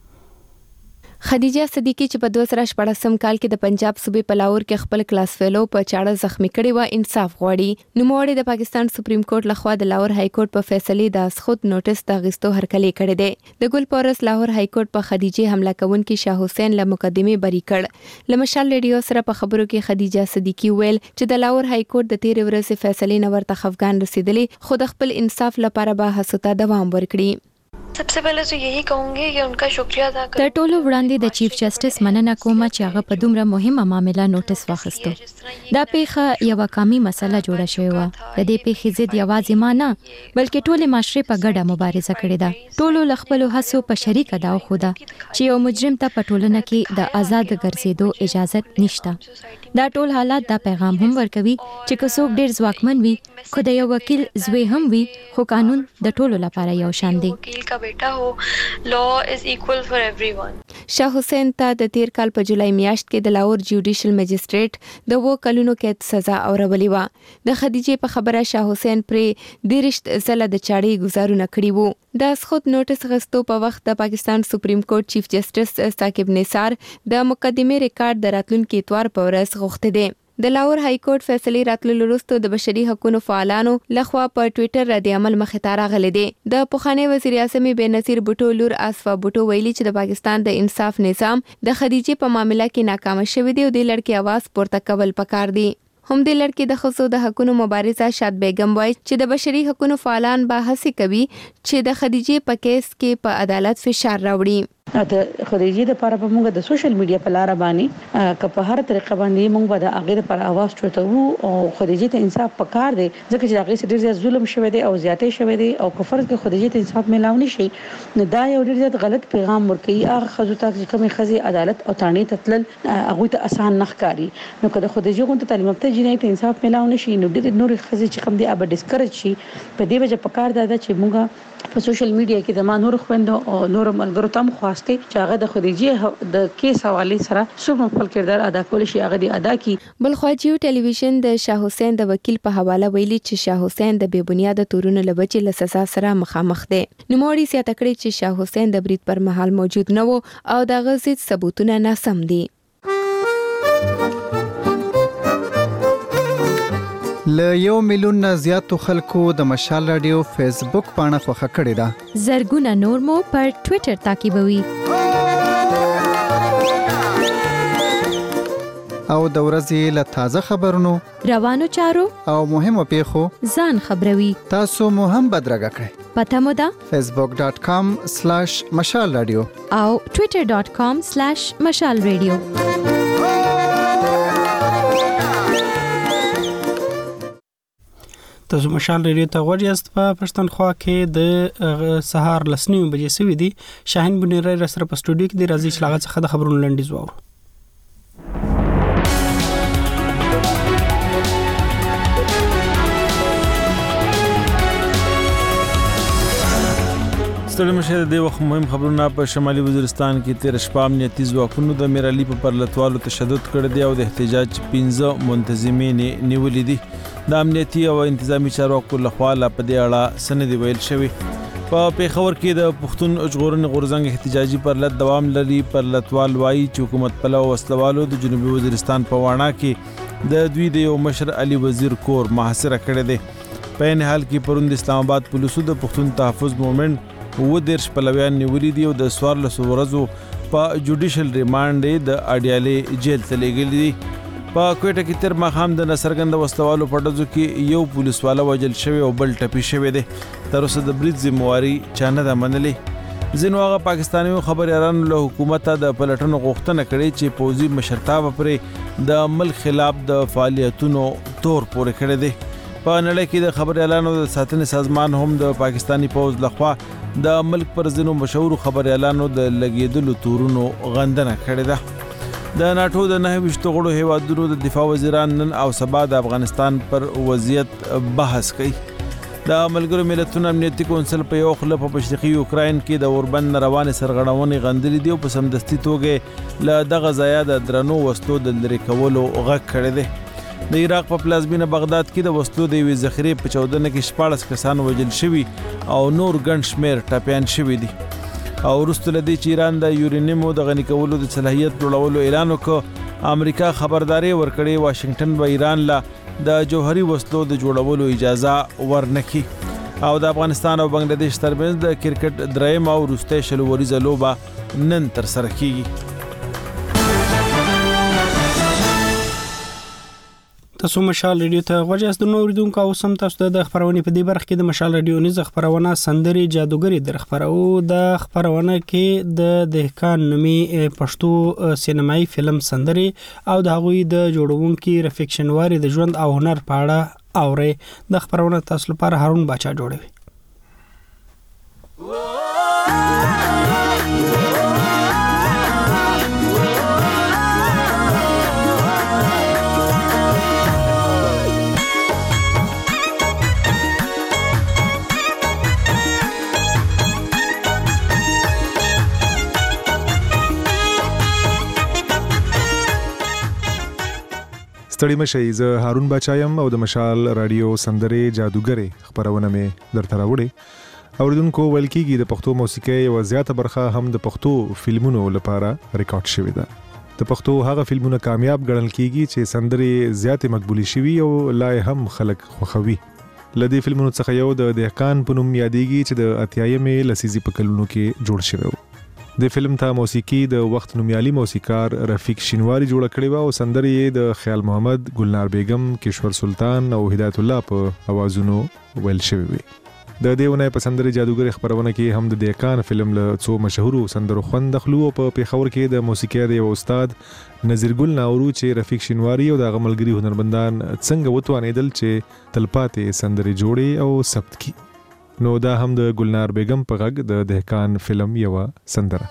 خدیجه صدیقی چې په 2014 کال کې د پنجاب صوبې په لاهور کې خپل کلاس فیلو په چاړه زخمی کړي و انصاف غواړي. نوموړي د پاکستان سپریم کورټ لخوا د لاهور های کورټ په فیصله د اسخود نوټس د غستو هرکلی کړي دي. د ګل پورس لاهور های کورټ په خدیجه حمله کوونکي شاه حسین له مقدمه بری کړ. لمشال ریډیو سره په خبرو کې خدیجه صدیقی ویل چې د لاهور های کورټ د 13 ورځې فیصله نه ورته خفګان رسیدلی خو د خپل انصاف لپاره به هڅو ته دوام ورکړي. सबसे पहले तो यही कहूंगी कि उनका शुक्रिया अदा د ټولو وړاندې د چیف جسټس مننه کوم چې هغه په دومره مهمه معاملې نوټس واخیستو. دا پیښه یو قامي مسله جوړه شوې و. د دې پیښې ضد یوازې ما نه بلکې ټول معاشره په ګډه مبارزه کړې ده. ټولو له خپل هڅو په شریک دا خوده چې یو مجرم ته په ټولنه کې د آزاد ګرځېدو اجازه نشته. دا ټول حالات دا پیغام هم ورکوي چې که څوک ډیر ځواکمن وي خو د یو وکیل زوی هم وي خو قانون د ټولو لپاره یو شان دی. बेटा हो law is equal for everyone. شاه حسین ته د 13 کال په جولای میاشت کې د لاهور جوډیشل مجسټریټ د 2 کلونو قید سزا اورولې و. د خدیجه په خبره شاه حسین پر دیرشت زله د چاړي گزارونه کړی وو. د اسخود نوټس غستو په وخت د پاکستان سپریم کورټ چیف جسټس ثاقب نثار د مقدمه ریکارډ د راتلونکي اتوار په ورځ غوښته دی. د لاهور های کورټ فیصله راتللو وروسته د بشري حقوقو فعالانو لخوا په ټوئیټر رد عمل مخې ته راغلی دی. د پخوانی وزیر اعظم بېنظیر بوټو لور اسفا بوټو ویلي چې د پاکستان د انصاف نظام د خدیجه په معاملې کې ناکام شوی دی او د لړکی आवाज پورته کول پکار دی. هم د لړکی د خصوصو د حقوقو مبارزه شاد بیگم وایي چې د بشري حقوقو فعالان به هڅه کوي چې د خدیجه په کیس کې په عدالت فشار راوړي. د خدیجه د لپاره به موږ د سوشل میډیا په لار باندې که په هر طریقه باندې موږ به د هغه لپاره आवाज چوتو او خدیجه ته انصاف پکار دی ځکه چې هغه ډیر زیات ظلم شوی دی او زیاتې شوی دی او که فرض کې خدیجه ته انصاف ملاو نشي نو دا یو ډیر زیات غلط پیغام ورکوي هغه خزو ته چې کومه خزي عدالت او تانی تتل هغه ته آسان نخکاری. نو که د خدیجه غونډه تعلیم یافته جنۍ ته انصاف ملاو نشي نو ډیر نور خزي چې کوم دی اب ډیسکریج شي. په دې وجه پکار دا چې موږ په سوشل میډیا کې د مانور خويندو او نور ملګرو تم خواسته چې هغه د خدیجه د کیس حواله سره څومره خپل کردار ادا کول شي هغه دی ادا کی. بلخوا جیو ټلویزیون د شاه حسین د وکیل په حواله ویلي چې شاه حسین د بے بنیاد تورونو لبچې له سزا سره مخامخ دی. نوموړي زیاته کړې چې شاه حسین د برید پر مهال موجود نه و او د غزید ثبوتونه ناسم دي. ل 1 میلیون نه زیاتو خلکو د مشال رادیو فیسبوک پاڼه خوښه کړې ده. زرګونه نور مو پر ټوئیټر تعقیبوي. او د ورځې له تازه خبرونو روانو چارو او مهمو پیښو ځان خبروي. تاسو مو هم بدرګه کړئ. پته مو ده facebook.com/مشال رادیو او twitter.com/مشال رادیو. تاسو مشال ریډیو ته غوړیاست. په پښتونخوا کې د سهار لسنیو بجې سوي دي. شاهین بنيري را سره په سټوډیو کې د راځي چې لاغه څخه د خبرونو لنډیز واورو. ستړي مشه د وخت مهم خبرونه په شمالي وزیرستان کې تیر شپه امنیتي ځواکونو د میرالي په پرلتوالو تشدد کړی دی او د احتجاج 15 منتظمین نیولې دي د امنیتي او انتظامی چارواکو لخوا لا په دې اړه سند ویل شوی په پیښور کې د پښتون ژغورنې غورځنګ احتجاجي پرلت دوام لري پرلتوال وایي چې حکومت پلو وسلوالو د جنوبي وزیرستان په واڼه کې د دوی د یو مشر علي وزیر کور محاصره کړی دی په این حال کې پروند اسلام آباد پولیسو د پښتون تحفظ موومېنټ و دیرش پلویان نیولې دي او د 14 ورځو په جوډیشل ریمانډ د اډیالې جیل ته لېږلي دي په کوټه کې تر مخام د نصرګند وسلوالو په ډزو کې یو پولیس والا وجل شوی او بل ټپي شوی دی تر اوسه د برید ذمہواری چانه د منلې ځینو هغه پاکستاني خبريالانو له حکومت د پلټنو غوښتنه کړې چې پوځي مشرتابه پرې د ملک خلاف د فعالیتونو تور پورې کړی دی په نړۍ کې د خبريالانو د ساتنې سازمان هم د پاکستانی پوځ لخوا د ملک پر ځینو مشهور خبريالانو د لګیدلو تورونو غندنه کړې ده د ناتو د 29 غړو هیوادونو د دفاع وزیران نن او سبا د افغانستان پر وضعیت بحث کوي د ملګرو ملتونو امنیتي کونسل په یو خله په مشرقي یوکرين کې د اوربند روانې سرغړونې غندلې دي او په سمدستي توګه له دغه ځای د درنو وسلو د لری کولو غږ کړی دی د عراق په پلازمینه بغداد کې د وسلو د وی ذخیره په 14 کې 14 کسان وژل شوي او نور ګڼ شمیر ټاپیان شوي دي او وروسته لدی چې ایران د یورینیم د غنی کولو د صلاحیت جوړولو اعلان وکړ امریکا خبرداري ورکړې واشنگټن به ایران لا د جوهري وسلو د جوړولو اجازه ورنکړي او د افغانستان او بنگلاديش ترمنځ د کرکټ دریم او وروستي شلو وریزه لوبه نن تر سره کیږي تاسو مشال ریډیو ته غوښتل د نور دونکو او سم تاسو د خبرونه په دې برخه کې د مشال ریډیو نیز خبرونه سندري جادوګری در خبرو د خبرونه کې د دهقان نومي پښتو سینمایي فلم سندري او د هغوی د جوړونکو رفیق شنواری د ژوند او هنر په اړه اوري د خبرونه تاسو لپاره هارون باچا جوړوي ستړي مشي زه هارون بچایم او د مشال رادیو سندري جادوګری خبرونه مې درته راوړي اوریدونکو ولکیږي د پښتو موسیقي او زیاته برخه هم د پښتو فلمونو لپاره ریکارډ شوې ده د پښتو هغه فلمونه کامیاب ګڼل کیږي چې سندري زیاته مقبولي شوي او لا هم خلک خوښوي لدی فلمونو څخه یو د دهقان په نوم یادېږي چې د اتیایمې لسیزي په کلونو کې جوړ شوی و د فلم ته موسیقي د وخت نومیالي موسیقار رفیق شینواری جوړ کړی و او سندري د خیال محمد ګلنار بیگم کشور سلطان او هدایت الله په اوازونو ویل شوی وي د دیونه په سندري جادوګر خبرونه کې هم د دهقان فلم له څو مشهورو سندرو خوند خلو په پیښور کې د موسیقي د استاد نذیر ګل ناورو چې رفیق شینواری او د غملګری هنرمندان څنګه وتوانیدل چې تلپاتې سندري جوړي او ثبت کړي نو دا هم د ګلنار بیگم په غږ د دهقان فلم یو سندره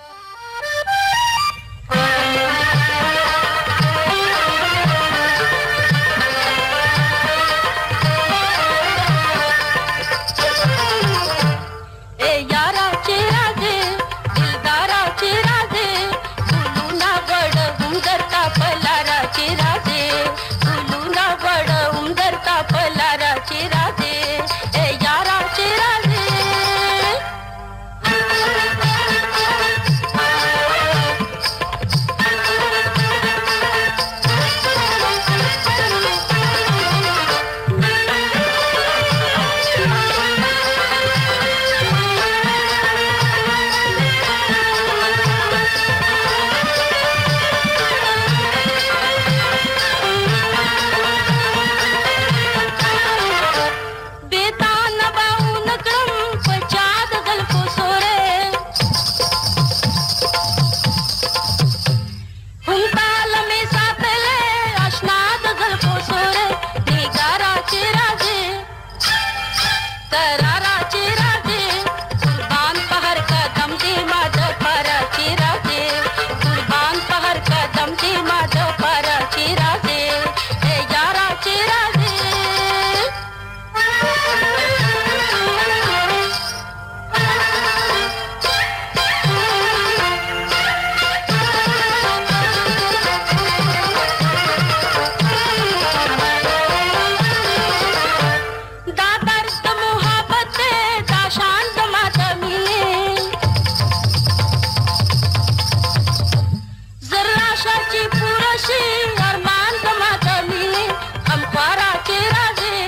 شچی پورشی ارمان کما تمی هم خارا چیرازی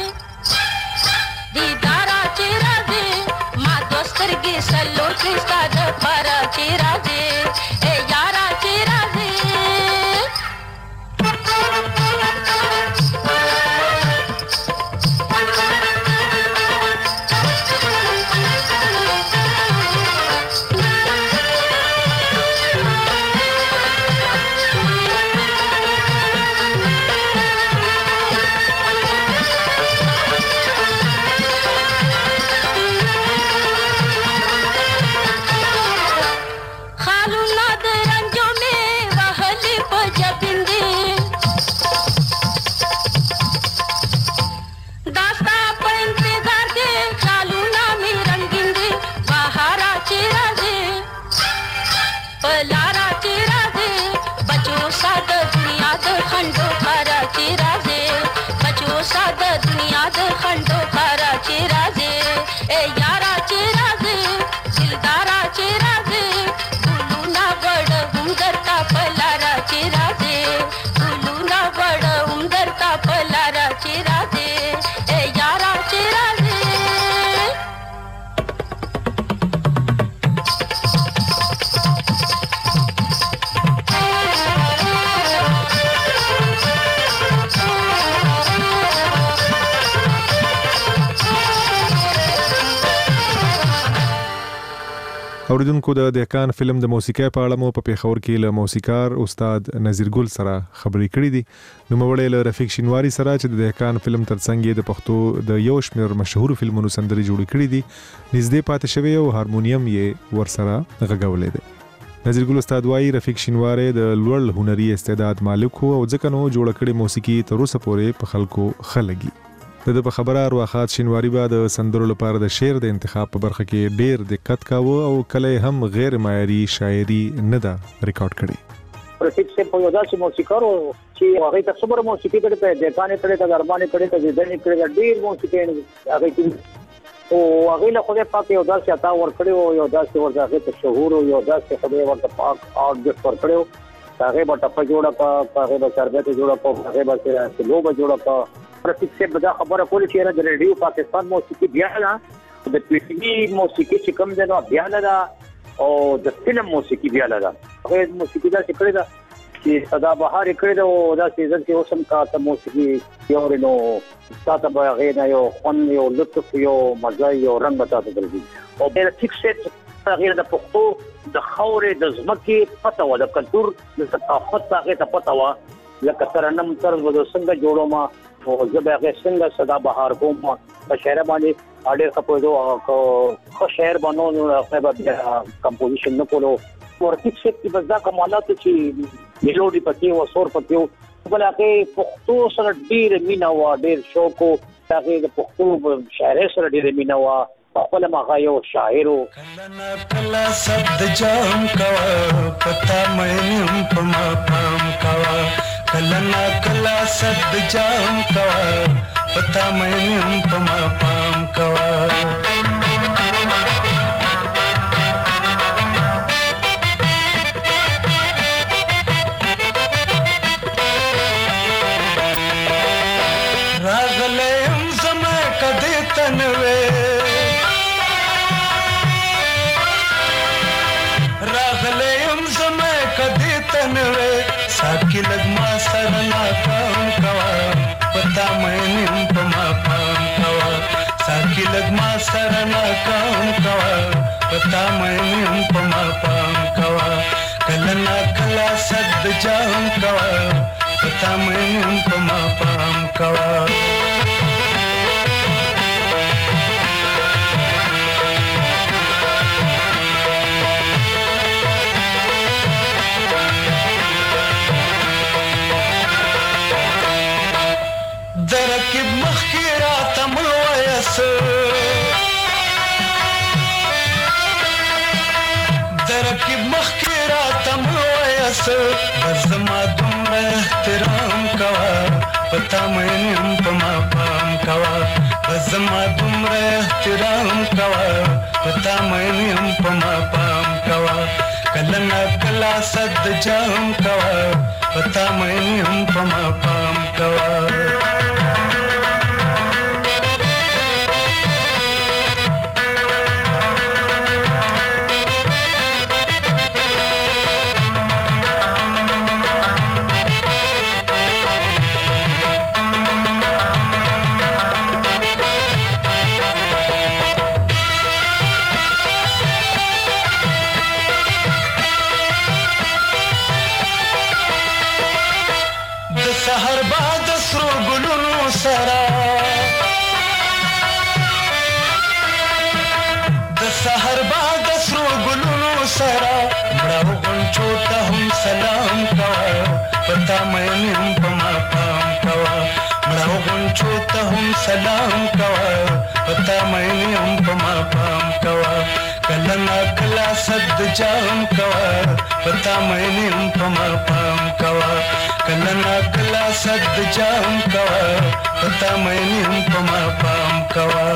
دیدارا چیرازی ما دوسترگی سلو کستا دپارا چیرازی اے یارا چیرازی اوریدونکو د دهقان فلم د موسیقۍ په اړه مو په پیښور کې له موسیقار استاد نذیر ګل سره خبرې کړې دي. نوموړی له رفیق شینواری سره چې د دهقان فلم ترڅنګ د پښتو د یو شمېر مشهور فلمونو سندرې جوړې کړې دي نږدې پاتې شوی او هارمونیم یې ورسره غږولې ده. نذیر ګل استاد وايي رفیق شینواری د لوړ هنري استعداد مالک او ځکه نو جوړ کړې موسیقي تر اوسه پورې په خلکو خلګي. د په خبره ارواخات شینواری با د سندرو لپاره د شعر د انتخاب په برخه کې ډیر دقت کاوه او کله هم غیر معیاري شاعري نه ده ریکارډ کړي. رفیق سے په یو داسې موسیقار چې هغه ته څومره موسیقي کړي په دکانې کړي ته دربانې کړي ته ځدنې کړي ډیر موسیقي هغه کې او هغه له خدای پاک یو داسې عطا ور کړی او یو داسې ورته ته شهور او یو داسې خدای ورته پاک آرټ ګفت ور کړو هغه به ټپ جوړه کا هغه به شربت جوړه کا هغه به لوب جوړه کا. رفیق سے بدا خبره کولی چې د ریډیو پاکستان موسیقي بیا نه د پی ټی وی موسیقي چې کوم دی نو بیا نه او د فلم موسیقي بیا نه هغه موسیقي دا چې کړی دا چې صدا بهار کړی دا او دا سیزن کې اوسم کا ته موسیقي یو نو تاسو به هغه نه یو فن یو لطف یو مزه یو رنگ تاسو درځي او د رفیق سے هغه د پښتو د خاورې د ځمکې پته و د کلچر د ثقافت هغه ته پته و لکه ترنم طرز و څنګه جوړو ما او زبې هغه څنګه صدا بهار کوم په شعر باندې اړ خپلو خو شعر باندې هغه به کمپوزیشن نه کولو ورته چې بس دا کمالات چې میلودي پکې و سور پکې بل هغه پښتو سره ډیر مینا و ډیر شوق او هغه د پښتو شاعر سره ډیر مینا و خپل ما یو شاعر کله کله سد جام کا پتا مې په ما پام کا کلنا کلا سد جام کوا پتا مې په ما پام کوا راغلم زما کدی تنوي راغلم زما کدی تنوي ساکی لګما سره نا کام کوا پتا مې په ما پام کوا ساکی لګما سره نا کام کوا پتا مې په ما پام کوا کلنا کلا سد جام کوا پتا مې په ما پام کوا درکب مخیرا تمل ویس درکب مخیرا تمل ویس بزما دومره احترام کوا پتا مې په ما پام کوا بزما دومره احترام کوا پتا مې په ما پام کوا کلنا کلا صد جام کوا سحر باد سرو ګلونو سره د سحر باد سرو ګلونو سره مړو غونچو ته هم سلام کوه پتا مې هم په ما پام کوه مړو غونچو ته هم سلام کوه پتا مې هم په ما پام کوه کله نا کله صد جام کوه پتا مې هم په ما پام کوه کله نا کله صد جام کوه پتا مې هم په ما پام کوه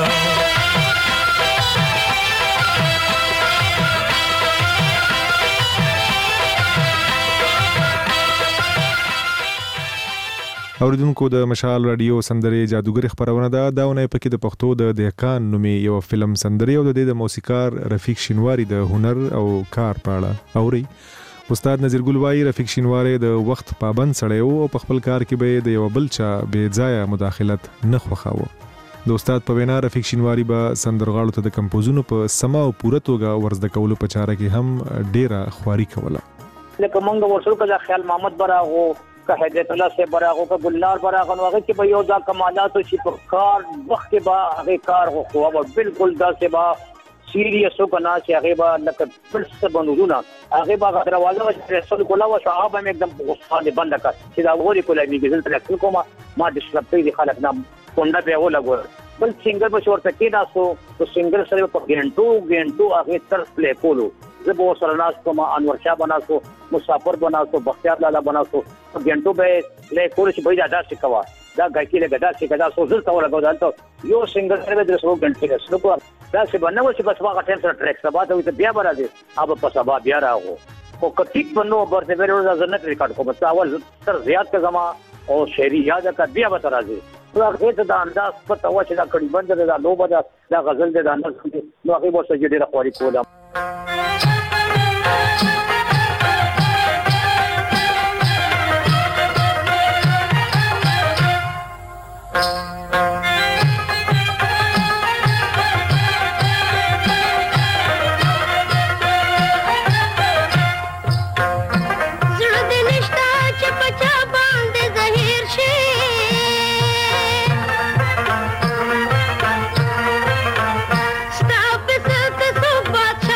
اوریدونکو د مشال رادیو سندرې جادوګر خبرونه ده داونه پکې د پښتو د دهقان نومي یو فلم سندرې او د موسیقار رفیق شینواری د هنر او کار په اړه اوري. استاد نذیر ګل وایي رفیق شینواری د وخت پابند سړی او په خپل کار کې به د یو بل چا بې ځایه مداخلت نه خوښاوه. د استاد په وینا رفیق شینواری به سندرغاړو ته د کمپوزونو په سما او پوره توګه ورزده کولو په چاره کې هم ډیره خواري کوله. لکه مونږ ورسره کله خیال محمد براغو که حضرت الله سے براغو که گلنار براغو هغه کې به یو ځا کمالات شي په کار وخت کې به هغه کار خو او بالکل دا سے با سیریس او کنا چې هغه به لکه بل څه بنورونه هغه به دروازه رسول کولا او صحابه مې एकदम غصه بند کړ چې دا وری کولا میګل تر کومه ما د شپې دي خلک نام کونډه به ولا ګور بل سنگر به شورته کې تاسو تو سنگر سره په ګنټو هغه تر پلی کولو زبو سرناس کوم انور شاه بناسو مسافر بناسو بختیار لالا بناسو ګنټو به له کول شي بيد ادا شکوا دا غاکی له غدا شي غدا سو زل تاول غو دالته یو سنگر سره د 100 غنټه سره کو دا څه بنو چې بس واغه ټیم سره ټریک سبا ته بیا برازي اب په سبا بیا راغو او کټیک بنو برته ورو ځنه ریکارډ کو بس اول تر زیات کا زما او شعری یاد کا بیا به راځي هغه ته د انداز پته و چې دا کړي بند دا لوبه دا غزل د انداز نو هغه ورته ډیره خواري کوله. Stop it, so bad.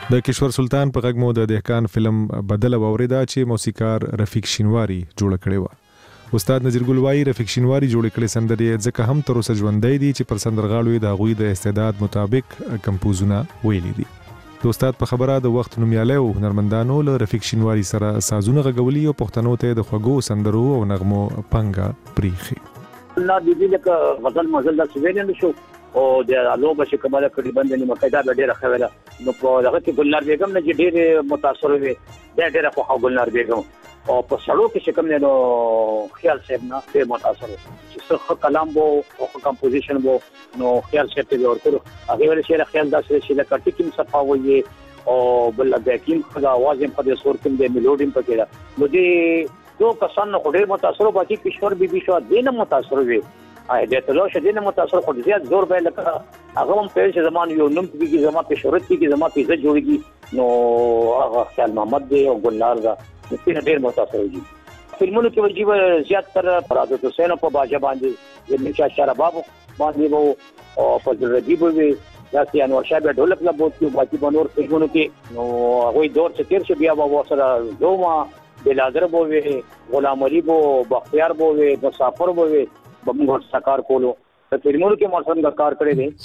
د کشور سلطان په غږ مو د دهقان فلم بدله واوریدا چې موسیقار رفیق شینواری جوړ کړی و. استاد نذیر ګل وایي رفیق شینواری جوړ کړي سندرې ځکه هم تر اوسه ژوندۍ دي چې پر سندرغاړو یې د هغوی د استعداد مطابق کمپوزونه ویلي دي. د استاد په خبره د وخت نومیالی او هنرمندانو له رفیق شینواری سره سازونه غږولي او پښتنو ته د خوږو سندرو او نغمو پنګه پریخي. الله دې لکه غزل مزل د سویل نشو او د لوبه چې کماله کړي باندې مقاعده ډیره خوله نو په هغه کې ګلنار بیگم نه ډیره متاثر وي ډیره په ګلنار بیگم او په سړو کې کوم نو خیال صاحب نه په متاثر چې څه کلام وو او کمپوزیشن وو نو خیال صاحب ته ورکړو هغه ول شي خیال داسې چې د کټی کې صفا وي او بل د کیم خدا आवाज هم په صورت کې د میلوډي په کې نو دې دو کسان خو ډیر متاثر باقي کشور بیبي شو دینه متاثر وي د تلو شدینه متاثر خو زیات زور به لکه هغه هم په چې زمان یو نوم کې زما په شهرت کې زما په عزت جوړيږي نو هغه خیال محمد دی او ګلنار دا په ډیر متاثر دي. فلمونو کې وجيبه زیات تر فرادت حسین په باجه باندې د نشا شرباب باندې وو او فضل رجیب وي دا چې انور شاه به ډولک لا بوت کې باقي بنور فلمونو کې نو هغه دور چې تیر شو بیا به سره دوما بلادر بووي غلام علي بو بختیار بووي مسافر بووي بمغه سکار کولو ته فلمونو کې مرسن کا کار کړی دی.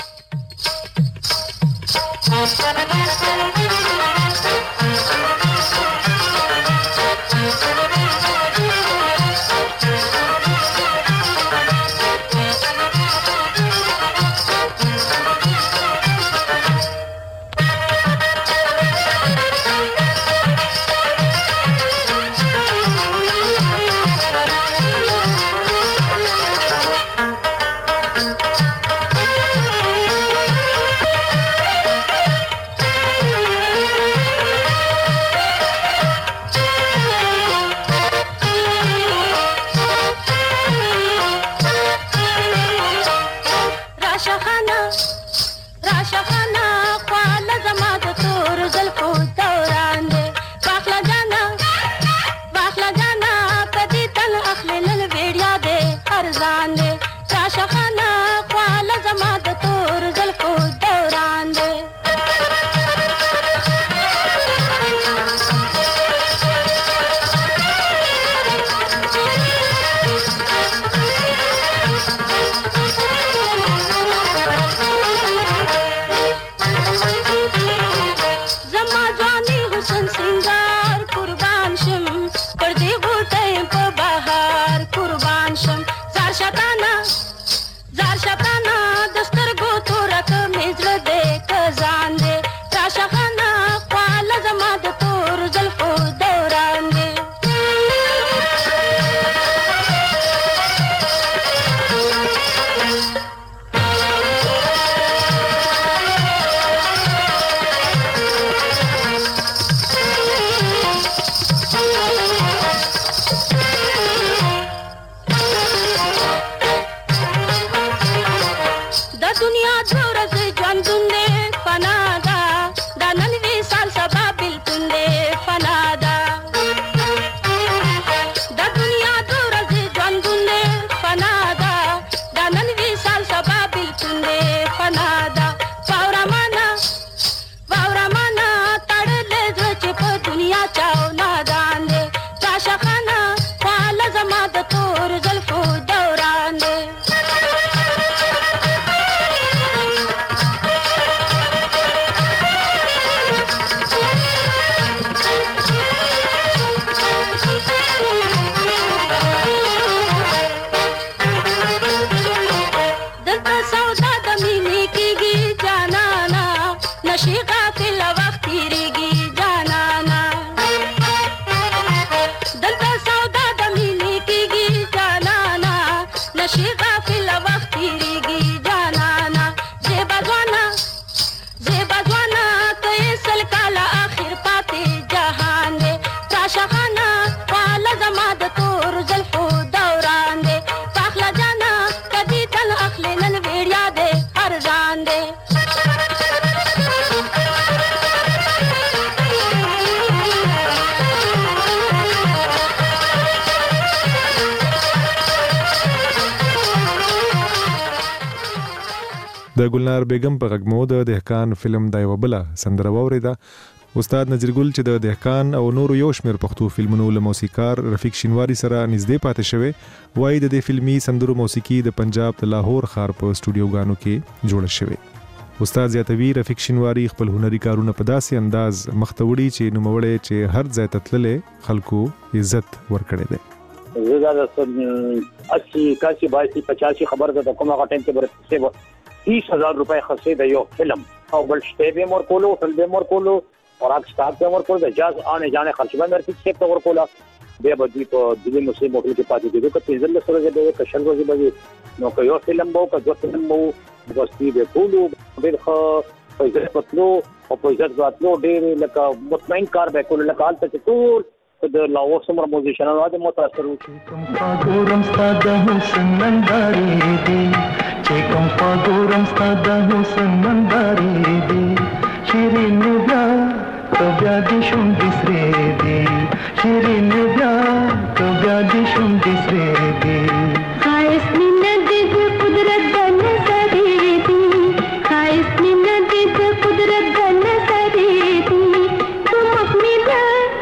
د ګلنار بیگم په غږ مو د دهقان فلم د یو بل سندره واوریده استاد نذیرګل چې د دهقان او نورو یو شمېر پښتو فلمونو له موسیقار رفیق شینواری سره نږدې پاتې شوی وایي د دې فلمي سندرو موسیقي د پنجاب د لاهور ښار په سټوډیوګانو کې جوړه شوې. استاد زیاتوي رفیق شینواری خپل هنري کارونه په داسې انداز مخته وړي چې نوموړی چې هر ځای ته تللی خلکو عزت ورکړی دی. زه دا 80 81 85 خبر ده کومه غټن کې برسه 30000 روپے خرڅې د یو فلم او بل شته به مور کولو فل به مور کولو اور اګ سٹاک به مور کولو د جاز آنے جانے خرچ به مرتي څه په ور کولا به بدی په دغه مسلمان موکل کې پاتې کېدو که تیزل سره به کشل ورځي به نو که یو فلم وو که دوه فلم وو دوستي به کولو ډېر ښه پیسې پتلو او پیسې غاتلو ډېر لکه مطمئن کار به کولو لکه حالت ټول د لاو سمر موزیشنانو د متاثر وو. پاګورم ستاده حسن ننداري دي چې کوم پاګورم ستاده حسن ننداري دي شیرین بیا تو بیا دې شوم دسرې دي شیرین بیا تو بیا دې شوم دسرې دي خایس مینه دې قدرت د نظر دي خایس مینه دې قدرت د نظر دي تم اپنی بیا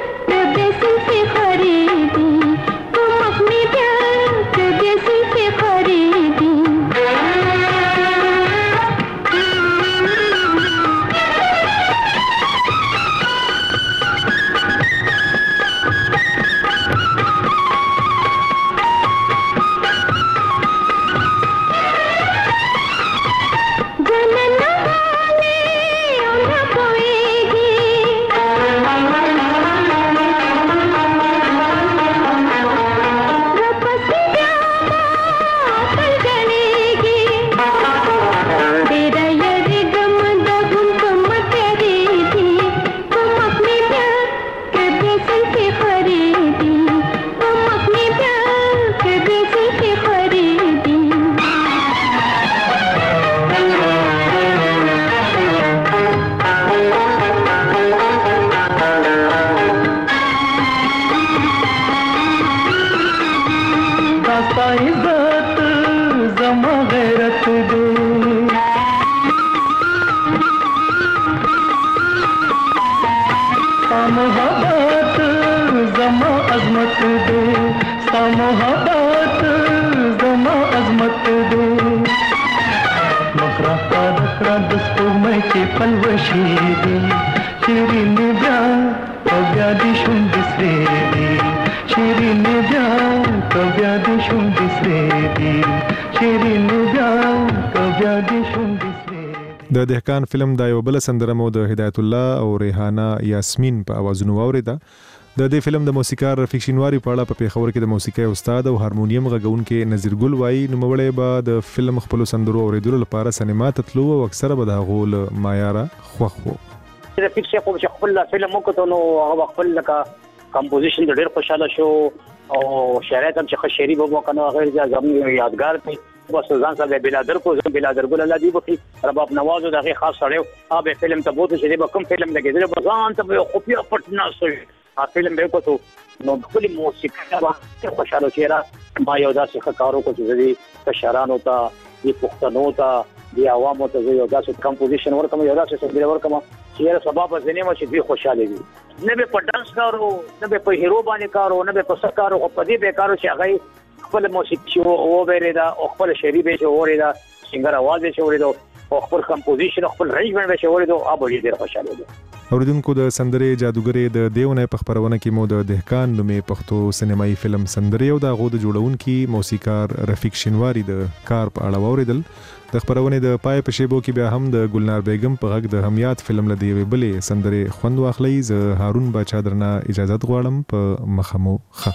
د دهقان فلم دا یو بل سندره مو د هدایت الله او ریحانه یاسمین په اوازونو واوریده. د دې فلم د موسیقار رفیق شینواری په اړه په پیښور کې د موسیقي استاد او هارمونیم غږونکي نذیرګل وایي نوموړی به د فلم خپل سندرو اوریدلو لپاره سینما ته تلو او اکثره به د غول مایاره خوښ وو. رفیق شیخ په خپل فلم وکړو نو هغه خپل لکه کمپوزیشن ډېر خوشاله شو او شاعر هم چې شعري وګو کنه غیر ځم یادګار دی بس ځان سره بلادر کو بلادر ګل الله دی بخي رباب نواز دغه خاص سره اوبه فلم ته بوته چې به کوم فلم لګیدل به ځان ته خو پټ نه شي ا فلم به کوته نو خپل موسیقي به خوشاله چیرې ما یو داسې کارو کو چې دې شاعرانو ته دې پښتنو ته دې عوامو ته یو داسې کمپوزیشن ورکوم یو داسې سندره ورکوم چې سبب ځنه مو چې دې خوشاله دي نه به په ډانس کارو نه به په هیرو باندې کارو نه به په سکارو او په دې به کارو چې هغه خپل موسیقي او وریدا او خپل شعري به وریدا سنگر आवाज به وریدا او خپل کمپوزیشن خپل رینجمنت به وریدا ابو ډیر خوشاله دي. اوریدونکو د سندرې جادوګرې د دیونه په خبرونه کې مو د دهقان نومې پښتو سینمایي فلم سندرې او د غو د جوړونکي موسیقار رفیق شینواری د کار په اړه اوریدل. د خبرونه د پای په شیبو کې بیا هم د ګلنار بیگم په غږ د همیات فلم لدی ویبلې سندرې خوند واخلي. ز هارون باچا درنه اجازه غواړم په مخمو خ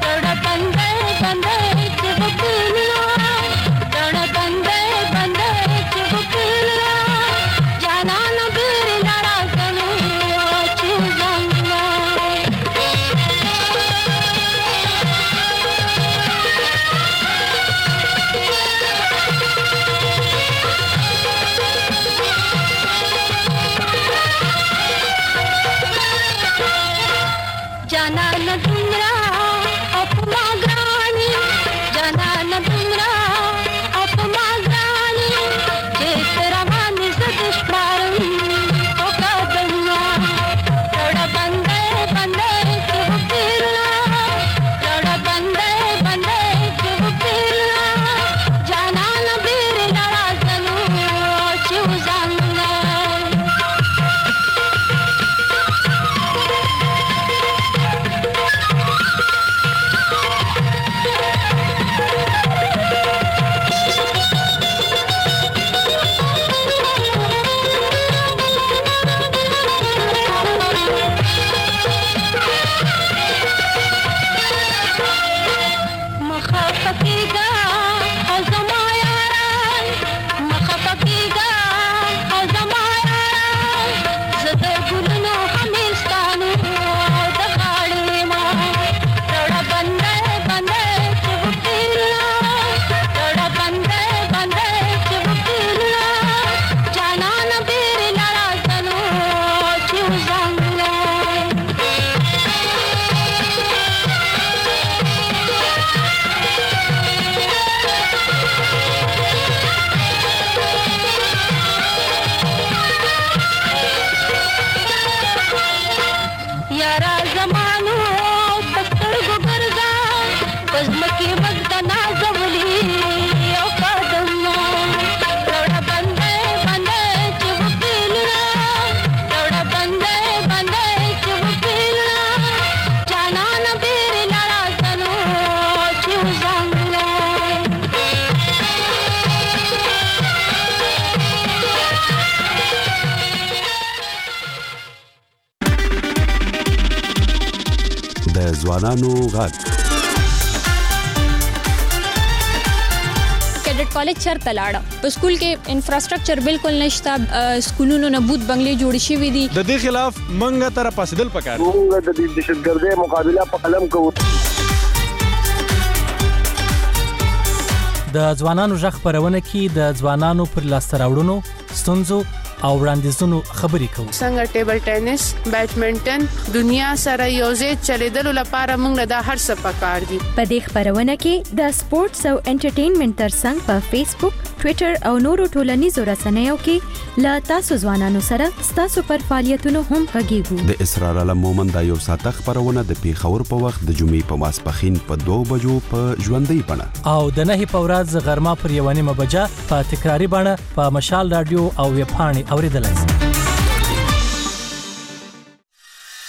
बंदे د ځوانانو غږ کیډټ کالج چرته لاړه په سکول کې انفراستراکچر بالکل نشته سکولونو نه بوت بنگلې جوړ شوې دي د دې خلاف منګه تر پاسدل پکار موږ د دهشتګردۍ مقابله په قلم کوو د ځوانانو ژغ خبرونه کې د ځوانانو پر لاسته راوړنو ستونزو او وړاندیزونو خبرې کوو څنګه ټیبل ټینس بیډمنټن دنیا سره یوځای چلیدلو لپاره موږ له هر څه پکار دي په دې خبرونه کې د سپورتس او انټرټینمنټ ترڅنګ په فیسبوک ټوئیټر او نورو ټولنیزو رسنیو کې لا تاسو ځوانانو سره تاسو پر فعالیتونو هم غږیږو د اسرار علم مومند یو ساعت خبرونه د پیښور په وخت د جمعې په ماسپخین په 2 بجو په ژوندۍ بڼه او د 9 په ورځ غرمه پر 1:30 بجه په تکراری بڼه په مشال رادیو او ویب پاڼې اوریدلای شئ